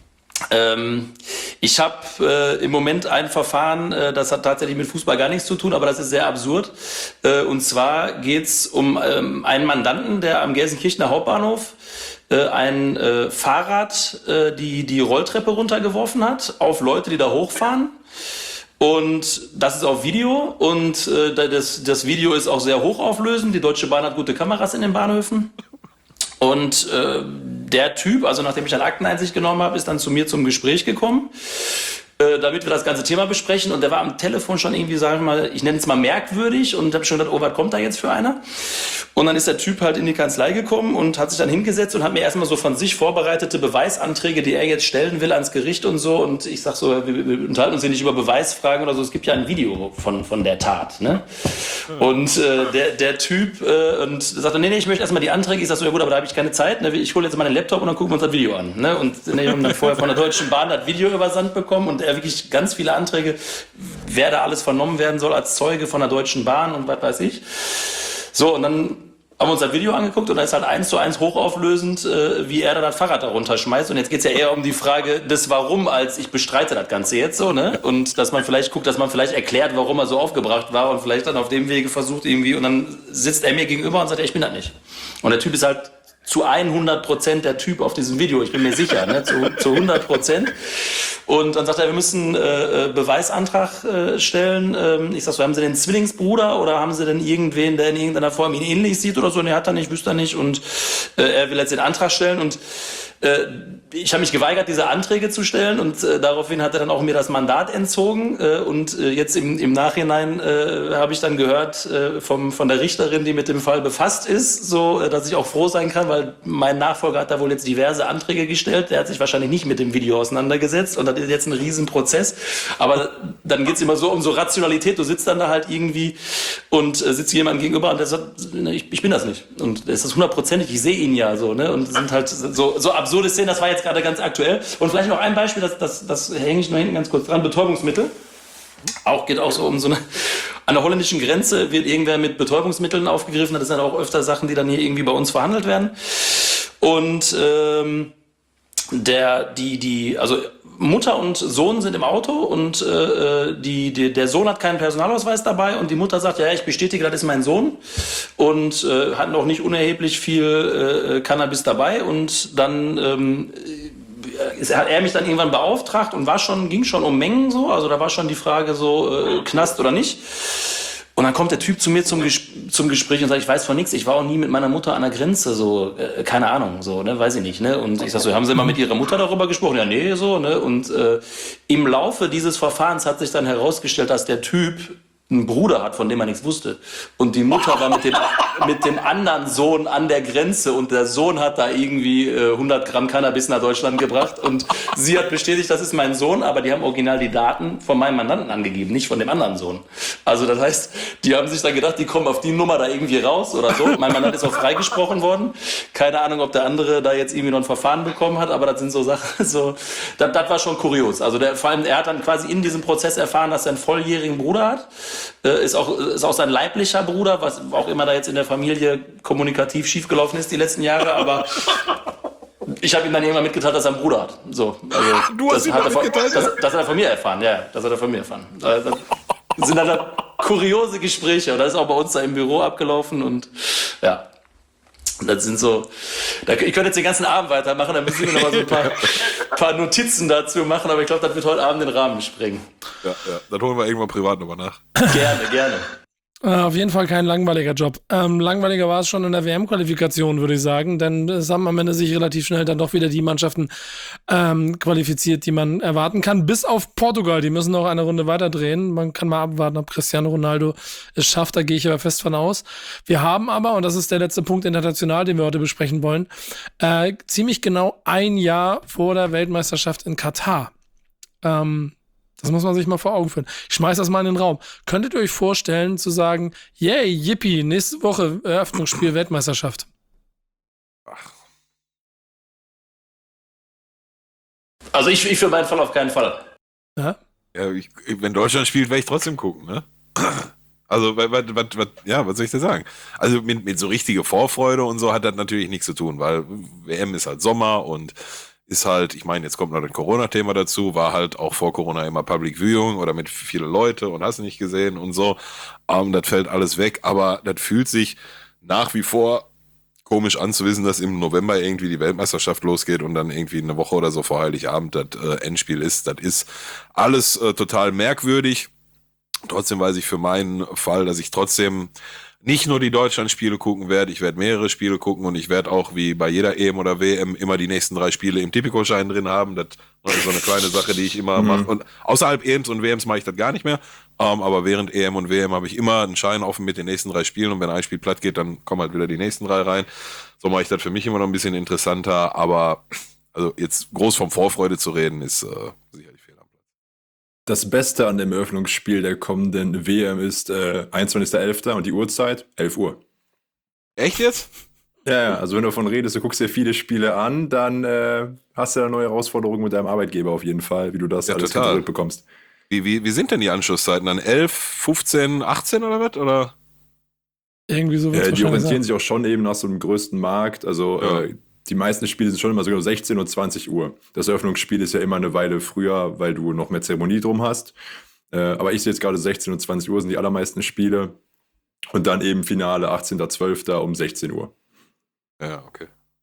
Ich habe im Moment ein Verfahren, das hat tatsächlich mit Fußball gar nichts zu tun, aber das ist sehr absurd. Und zwar geht's um einen Mandanten, der am Gelsenkirchener Hauptbahnhof ein Fahrrad die Rolltreppe runtergeworfen hat auf Leute, die da hochfahren. Und das ist auf Video und das Video ist auch sehr hochauflösend. Die Deutsche Bahn hat gute Kameras in den Bahnhöfen. Und der Typ, also nachdem ich dann Akteneinsicht genommen habe, ist dann zu mir zum Gespräch gekommen, damit wir das ganze Thema besprechen. Und der war am Telefon schon irgendwie, sagen wir mal, ich nenne es mal merkwürdig und habe schon gedacht, oh, was kommt da jetzt für einer? Und dann ist der Typ halt in die Kanzlei gekommen und hat sich dann hingesetzt und hat mir erstmal so von sich vorbereitete Beweisanträge, die er jetzt stellen will ans Gericht und so. Und ich sag so, wir unterhalten uns hier nicht über Beweisfragen oder so. Es gibt ja ein Video von der Tat, ne? Und der Typ und sagt dann, nee, ich möchte erstmal die Anträge. Ich sag so, ja gut, aber da habe ich keine Zeit. Ne? Ich hole jetzt meinen Laptop und dann gucken wir uns das Video an. Ne? Und wir haben dann vorher von der Deutschen Bahn das Video übersandt bekommen und er wirklich ganz viele Anträge, wer da alles vernommen werden soll als Zeuge von der Deutschen Bahn und was weiß ich. So, und dann haben wir uns das Video angeguckt und da ist halt 1:1 hochauflösend, wie er da das Fahrrad da runterschmeißt. Und jetzt geht's ja eher um die Frage des Warum, als ich bestreite das Ganze jetzt so, ne? Und dass man vielleicht guckt, dass man vielleicht erklärt, warum er so aufgebracht war und vielleicht dann auf dem Wege versucht irgendwie. Und dann sitzt er mir gegenüber und sagt, ja, ich bin das nicht. Und der Typ ist halt zu 100% der Typ auf diesem Video, ich bin mir sicher, ne, zu 100%. Und dann sagt er, wir müssen Beweisantrag stellen. Ich sag so, haben Sie denn einen Zwillingsbruder oder haben Sie denn irgendwen, der in irgendeiner Form ihn ähnlich sieht oder so? Ne, hat er nicht, wüsste er nicht. Und er will jetzt den Antrag stellen und ich habe mich geweigert, diese Anträge zu stellen und daraufhin hat er dann auch mir das Mandat entzogen und jetzt im Nachhinein habe ich dann gehört von der Richterin, die mit dem Fall befasst ist, so dass ich auch froh sein kann, weil mein Nachfolger hat da wohl jetzt diverse Anträge gestellt, der hat sich wahrscheinlich nicht mit dem Video auseinandergesetzt und das ist jetzt ein Riesenprozess, aber dann geht's immer so um so Rationalität, du sitzt dann da halt irgendwie und sitzt jemand gegenüber und der sagt, ich bin das nicht und das ist 100%, ich sehe ihn ja so, ne, und sind halt so absurde Szenen, das war jetzt gerade ganz aktuell. Und vielleicht noch ein Beispiel, das hänge ich noch hinten ganz kurz dran, Betäubungsmittel. Geht auch so um so eine, an der holländischen Grenze wird irgendwer mit Betäubungsmitteln aufgegriffen, das sind auch öfter Sachen, die dann hier irgendwie bei uns verhandelt werden. Und also Mutter und Sohn sind im Auto und der Sohn hat keinen Personalausweis dabei und die Mutter sagt, ja, ich bestätige, das ist mein Sohn und hat noch nicht unerheblich viel Cannabis dabei und dann hat er mich dann irgendwann beauftragt und ging schon um Mengen so, also da war schon die Frage so, Knast oder nicht. Und dann kommt der Typ zu mir zum Gespräch und sagt, ich weiß von nichts, ich war auch nie mit meiner Mutter an der Grenze, so, keine Ahnung, so, ne, weiß ich nicht, ne, und ich sag so, haben Sie mal mit Ihrer Mutter darüber gesprochen? Ja, nee, so, ne, und im Laufe dieses Verfahrens hat sich dann herausgestellt, dass der Typ einen Bruder hat, von dem man nichts wusste. Und die Mutter war mit dem anderen Sohn an der Grenze und der Sohn hat da irgendwie 100 Gramm Cannabis nach Deutschland gebracht und sie hat bestätigt, das ist mein Sohn, aber die haben original die Daten von meinem Mandanten angegeben, nicht von dem anderen Sohn. Also das heißt, die haben sich dann gedacht, die kommen auf die Nummer da irgendwie raus oder so. Mein Mandant ist auch freigesprochen worden. Keine Ahnung, ob der andere da jetzt irgendwie noch ein Verfahren bekommen hat, aber das sind so Sachen, so, das war schon kurios. Also vor allem, er hat dann quasi in diesem Prozess erfahren, dass er einen volljährigen Bruder hat. Ist auch sein leiblicher Bruder, was auch immer da jetzt in der Familie kommunikativ schiefgelaufen ist die letzten Jahre, aber ich habe ihm dann irgendwann mitgeteilt, dass er einen Bruder hat. So, also, du hast ihm mitgeteilt? Das hat er von mir erfahren, ja, das hat er von mir erfahren. Das sind dann kuriose Gespräche und das ist auch bei uns da im Büro abgelaufen und ja. Das sind so, ich könnte jetzt den ganzen Abend weitermachen, dann müssen wir noch mal so ein paar Notizen dazu machen, aber ich glaube, das wird heute Abend den Rahmen sprengen. Ja, dann holen wir irgendwann privat nochmal nach. Gerne. Auf jeden Fall kein langweiliger Job. Langweiliger war es schon in der WM-Qualifikation, würde ich sagen, denn es haben am Ende sich relativ schnell dann doch wieder die Mannschaften qualifiziert, die man erwarten kann, bis auf Portugal. Die müssen noch eine Runde weiter drehen. Man kann mal abwarten, ob Cristiano Ronaldo es schafft, da gehe ich aber fest von aus. Wir haben aber, und das ist der letzte Punkt international, den wir heute besprechen wollen, ziemlich genau ein Jahr vor der Weltmeisterschaft in Katar. Das muss man sich mal vor Augen führen. Ich schmeiß das mal in den Raum. Könntet ihr euch vorstellen, zu sagen, yay, yippie, nächste Woche Eröffnungsspiel Weltmeisterschaft? Ach. Also ich für meinen Fall auf keinen Fall. Ja? Ja, wenn Deutschland spielt, werde ich trotzdem gucken, ne? Also, was soll ich da sagen? Also mit so richtige Vorfreude und so hat das natürlich nichts zu tun, weil WM ist halt Sommer und ist halt, ich meine, jetzt kommt noch das Corona-Thema dazu, war halt auch vor Corona immer Public Viewing oder mit viele Leute und hast nicht gesehen und so. Das fällt alles weg, aber das fühlt sich nach wie vor komisch an zu wissen, dass im November irgendwie die Weltmeisterschaft losgeht und dann irgendwie eine Woche oder so vor Heiligabend das Endspiel ist. Das ist alles total merkwürdig. Trotzdem weiß ich für meinen Fall, dass ich trotzdem nicht nur die Deutschland-Spiele gucken werde, ich werde mehrere Spiele gucken und ich werde auch wie bei jeder EM oder WM immer die nächsten 3 Spiele im Tipico-Schein drin haben. Das ist so eine kleine Sache, die ich immer mache. Und außerhalb EMs und WMs mache ich das gar nicht mehr. Aber während EM und WM habe ich immer einen Schein offen mit den nächsten 3 Spielen und wenn ein Spiel platt geht, dann kommen halt wieder die nächsten 3 rein. So mache ich das für mich immer noch ein bisschen interessanter. Aber also jetzt groß vom Vorfreude zu reden, ist sicherlich fehl am Platz. Das Beste an dem Eröffnungsspiel der kommenden WM ist 21.11. und die Uhrzeit 11 Uhr. Echt jetzt? Ja, also wenn du davon redest, du guckst dir viele Spiele an, dann hast du eine neue Herausforderung mit deinem Arbeitgeber auf jeden Fall, wie du das alles kontrolliert bekommst. Wie sind denn die Anschlusszeiten dann? 11, 15, 18 oder was? Oder? Irgendwie so wird's die orientieren sein. sich auch schon eben nach so einem größten Markt, also die meisten Spiele sind schon immer so 16 und 20 Uhr. Das Eröffnungsspiel ist ja immer eine Weile früher, weil du noch mehr Zeremonie drum hast. Aber ich sehe jetzt gerade 16 und 20 Uhr sind die allermeisten Spiele. Und dann eben Finale 18.12. um 16 Uhr. Ja, okay.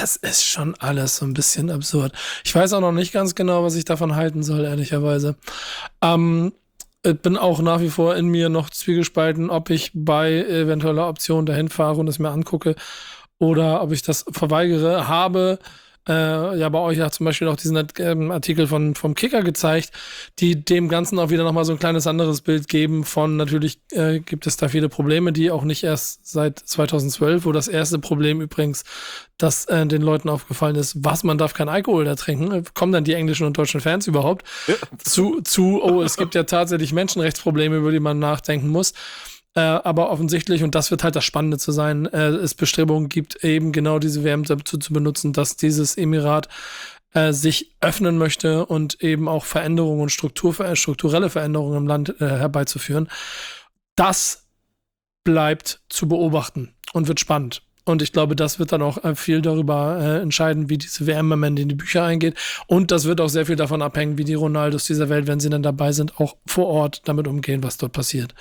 es ist schon alles so ein bisschen absurd. Ich weiß auch noch nicht ganz genau, was ich davon halten soll, ehrlicherweise. Ich bin auch nach wie vor in mir noch zwiegespalten, ob ich bei eventueller Option dahin fahre und es mir angucke oder ob ich das verweigere. Habe bei euch ja zum Beispiel auch diesen Artikel vom Kicker gezeigt, die dem Ganzen auch wieder nochmal so ein kleines anderes Bild geben von, natürlich gibt es da viele Probleme, die auch nicht erst seit 2012, wo das erste Problem übrigens, dass den Leuten aufgefallen ist, man darf kein Alkohol da trinken, kommen dann die englischen und deutschen Fans überhaupt es gibt ja tatsächlich Menschenrechtsprobleme, über die man nachdenken muss. Aber offensichtlich, und das wird halt das Spannende zu sein, es Bestrebungen gibt, eben genau diese WM dazu zu benutzen, dass dieses Emirat sich öffnen möchte und eben auch Veränderungen und strukturelle Veränderungen im Land herbeizuführen. Das bleibt zu beobachten und wird spannend. Und ich glaube, das wird dann auch viel darüber entscheiden, wie diese WM am Ende in die Bücher eingeht. Und das wird auch sehr viel davon abhängen, wie die Ronaldos dieser Welt, wenn sie dann dabei sind, auch vor Ort damit umgehen, was dort passiert.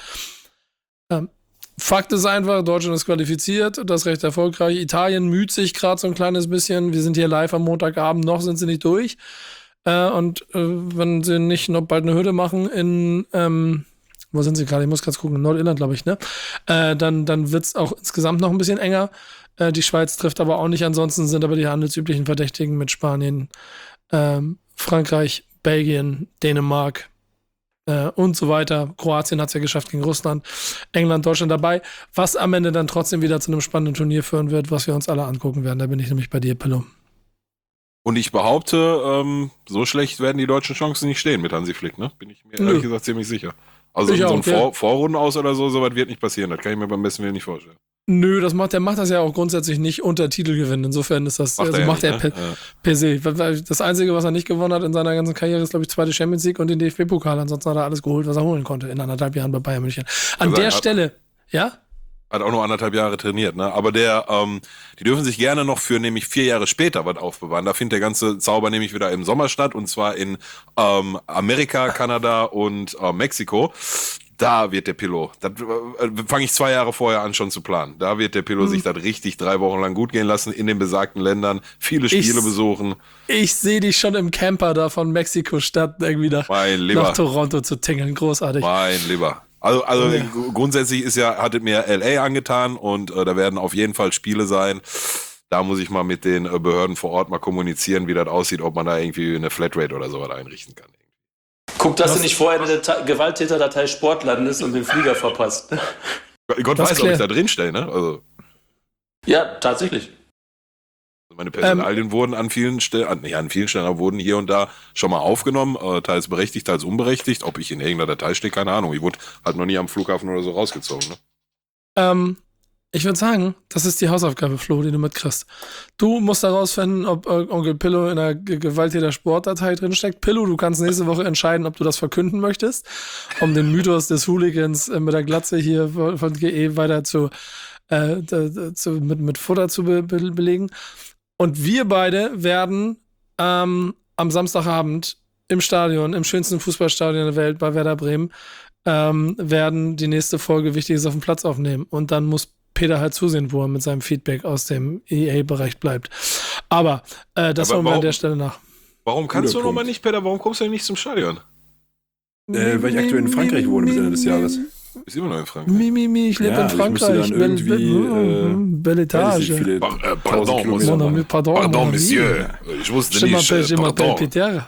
Fakt ist einfach, Deutschland ist qualifiziert, das recht erfolgreich. Italien müht sich gerade so ein kleines bisschen. Wir sind hier live am Montagabend, noch sind sie nicht durch. Wenn sie nicht noch bald eine Hürde machen in, wo sind sie gerade? Ich muss ganz gucken, in Nordirland, glaube ich, ne? Dann wird es auch insgesamt noch ein bisschen enger. Die Schweiz trifft aber auch nicht. Ansonsten sind aber die handelsüblichen Verdächtigen mit Spanien, Frankreich, Belgien, Dänemark, und so weiter. Kroatien hat es ja geschafft gegen Russland, England, Deutschland dabei, was am Ende dann trotzdem wieder zu einem spannenden Turnier führen wird, was wir uns alle angucken werden. Da bin ich nämlich bei dir, Pillow. Und ich behaupte, so schlecht werden die deutschen Chancen nicht stehen mit Hansi Flick, ne? Bin ich mir ehrlich gesagt ziemlich sicher. Also so ein Vorrunden aus oder so weit wird nicht passieren. Das kann ich mir beim besten Willen nicht vorstellen. Nö, der macht das ja auch grundsätzlich nicht unter Titelgewinn. Insofern ist das, macht er per se. Das Einzige, was er nicht gewonnen hat in seiner ganzen Karriere, ist, glaube ich, zweite Champions League und den DFB-Pokal. Ansonsten hat er alles geholt, was er holen konnte in 1,5 Jahren bei Bayern München. An der Stelle, ja? Hat auch nur 1,5 Jahre trainiert, ne? Aber die dürfen sich gerne noch für nämlich 4 Jahre später was aufbewahren. Da findet der ganze Zauber nämlich wieder im Sommer statt, und zwar in Amerika, Kanada und Mexiko. Da wird der Pillow, das fange ich 2 Jahre vorher an schon zu planen. Da wird der Pillow sich das richtig 3 Wochen lang gut gehen lassen, in den besagten Ländern, viele Spiele besuchen. Ich sehe dich schon im Camper da von Mexiko-Stadt irgendwie nach Toronto zu tingeln. Großartig. Mein Lieber. Also grundsätzlich hat es mir LA angetan, und da werden auf jeden Fall Spiele sein. Da muss ich mal mit den Behörden vor Ort mal kommunizieren, wie das aussieht, ob man da irgendwie eine Flatrate oder sowas einrichten kann. Guck, dass du nicht vorher in der Gewalttäterdatei Sport landest und den Flieger verpasst. Gott weiß, ob ich da drin stelle, ne? Also. Ja, tatsächlich. Meine Personalien wurden an vielen Stellen, aber wurden hier und da schon mal aufgenommen, teils berechtigt, teils unberechtigt. Ob ich in irgendeiner Datei stehe, keine Ahnung. Ich wurde halt noch nie am Flughafen oder so rausgezogen, ne? Ich würde sagen, das ist die Hausaufgabe, Flo, die du mitkriegst. Du musst herausfinden, ob Onkel Pillow in einer Gewalttäter-Sportdatei drinsteckt. Pillow, du kannst nächste Woche entscheiden, ob du das verkünden möchtest, um den Mythos des Hooligans mit der Glatze hier von GE weiter mit Futter zu belegen. Und wir beide werden am Samstagabend im Stadion, im schönsten Fußballstadion der Welt bei Werder Bremen, werden die nächste Folge Wichtiges auf dem Platz aufnehmen. Und dann muss Peter halt zusehen, wo er mit seinem Feedback aus dem EA-Bereich bleibt. Aber das holen wir an der Stelle nach. Warum kannst du nochmal nicht, Peter? Warum kommst du denn nicht zum Stadion? Weil ich aktuell in Frankreich wohne bis Ende des Jahres. Ist immer noch in Frankreich. Ich lebe in Frankreich. Belle Etage. Pardon, Monsieur. Ich wusste nicht. Pardon.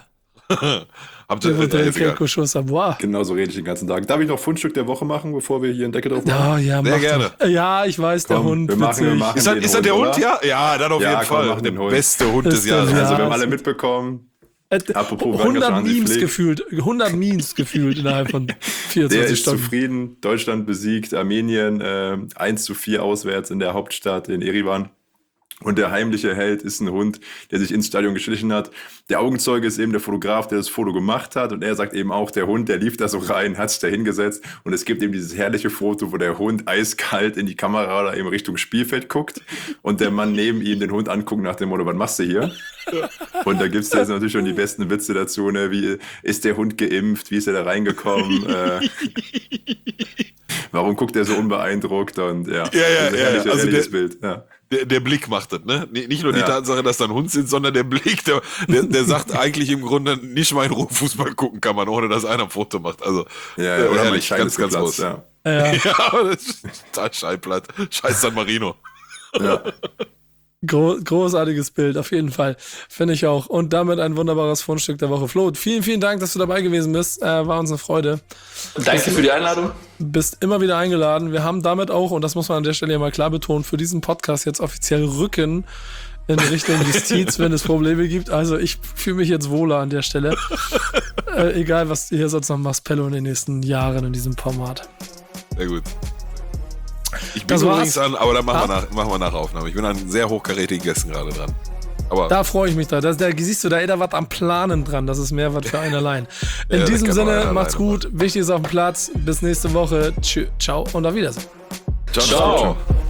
Genau so rede ich den ganzen Tag. Darf ich noch Fundstück der Woche machen, bevor wir hier einen Deckel drauf machen? Ja, sehr gerne. Ja, ich weiß, der Hund. Wir machen ist das der Hund, ja? Ja, dann auf jeden Fall. Der beste Hund des Jahres. Also wir haben alle mitbekommen. Apropos 100 Memes gefühlt innerhalb von 24 Stunden. Der ist zufrieden. Deutschland besiegt Armenien 1:4 auswärts in der Hauptstadt in Erivan. Und der heimliche Held ist ein Hund, der sich ins Stadion geschlichen hat. Der Augenzeuge ist eben der Fotograf, der das Foto gemacht hat. Und er sagt eben auch, der Hund, der lief da so rein, hat sich da hingesetzt. Und es gibt eben dieses herrliche Foto, wo der Hund eiskalt in die Kamera oder eben Richtung Spielfeld guckt. Und der Mann neben ihm den Hund anguckt nach dem Motto, was machst du hier? Und da gibt es jetzt natürlich schon die besten Witze dazu. Ne? Wie ist der Hund geimpft? Wie ist er da reingekommen? Warum guckt er so unbeeindruckt? Und ja, also herrliches Bild. Ja. Der Blick macht das, ne? Nicht nur die Tatsache, dass da ein Hund sind, sondern der Blick, der sagt eigentlich im Grunde, nicht mal in Ruhe Fußball gucken kann man, ohne dass einer ein Foto macht. Also, oder herrlich, ganz groß. Ja, aber das ist total Schallplatt. Scheiß San Marino. Ja. Großartiges Bild, auf jeden Fall. Finde ich auch. Und damit ein wunderbares Fundstück der Woche. Flo, vielen, vielen Dank, dass du dabei gewesen bist. War uns eine Freude. Danke für die Einladung. Bist immer wieder eingeladen. Wir haben damit auch, und das muss man an der Stelle mal klar betonen, für diesen Podcast jetzt offiziell Rücken in Richtung Justiz, wenn es Probleme gibt. Also ich fühle mich jetzt wohler an der Stelle. Egal, was du hier sonst noch machst, Pello, in den nächsten Jahren in diesem Format. Sehr gut. Ich bin übrigens an, aber dann machen wir nach Aufnahme. Ich bin an sehr hochkarätigen Gästen gerade dran. Aber da freue ich mich da. Da siehst du, da ist da was am Planen dran. Das ist mehr was für einen allein. In diesem Sinne, macht's gut. Wichtig ist auf dem Platz. Bis nächste Woche. Tschüss, ciao und auf Wiedersehen. Ciao.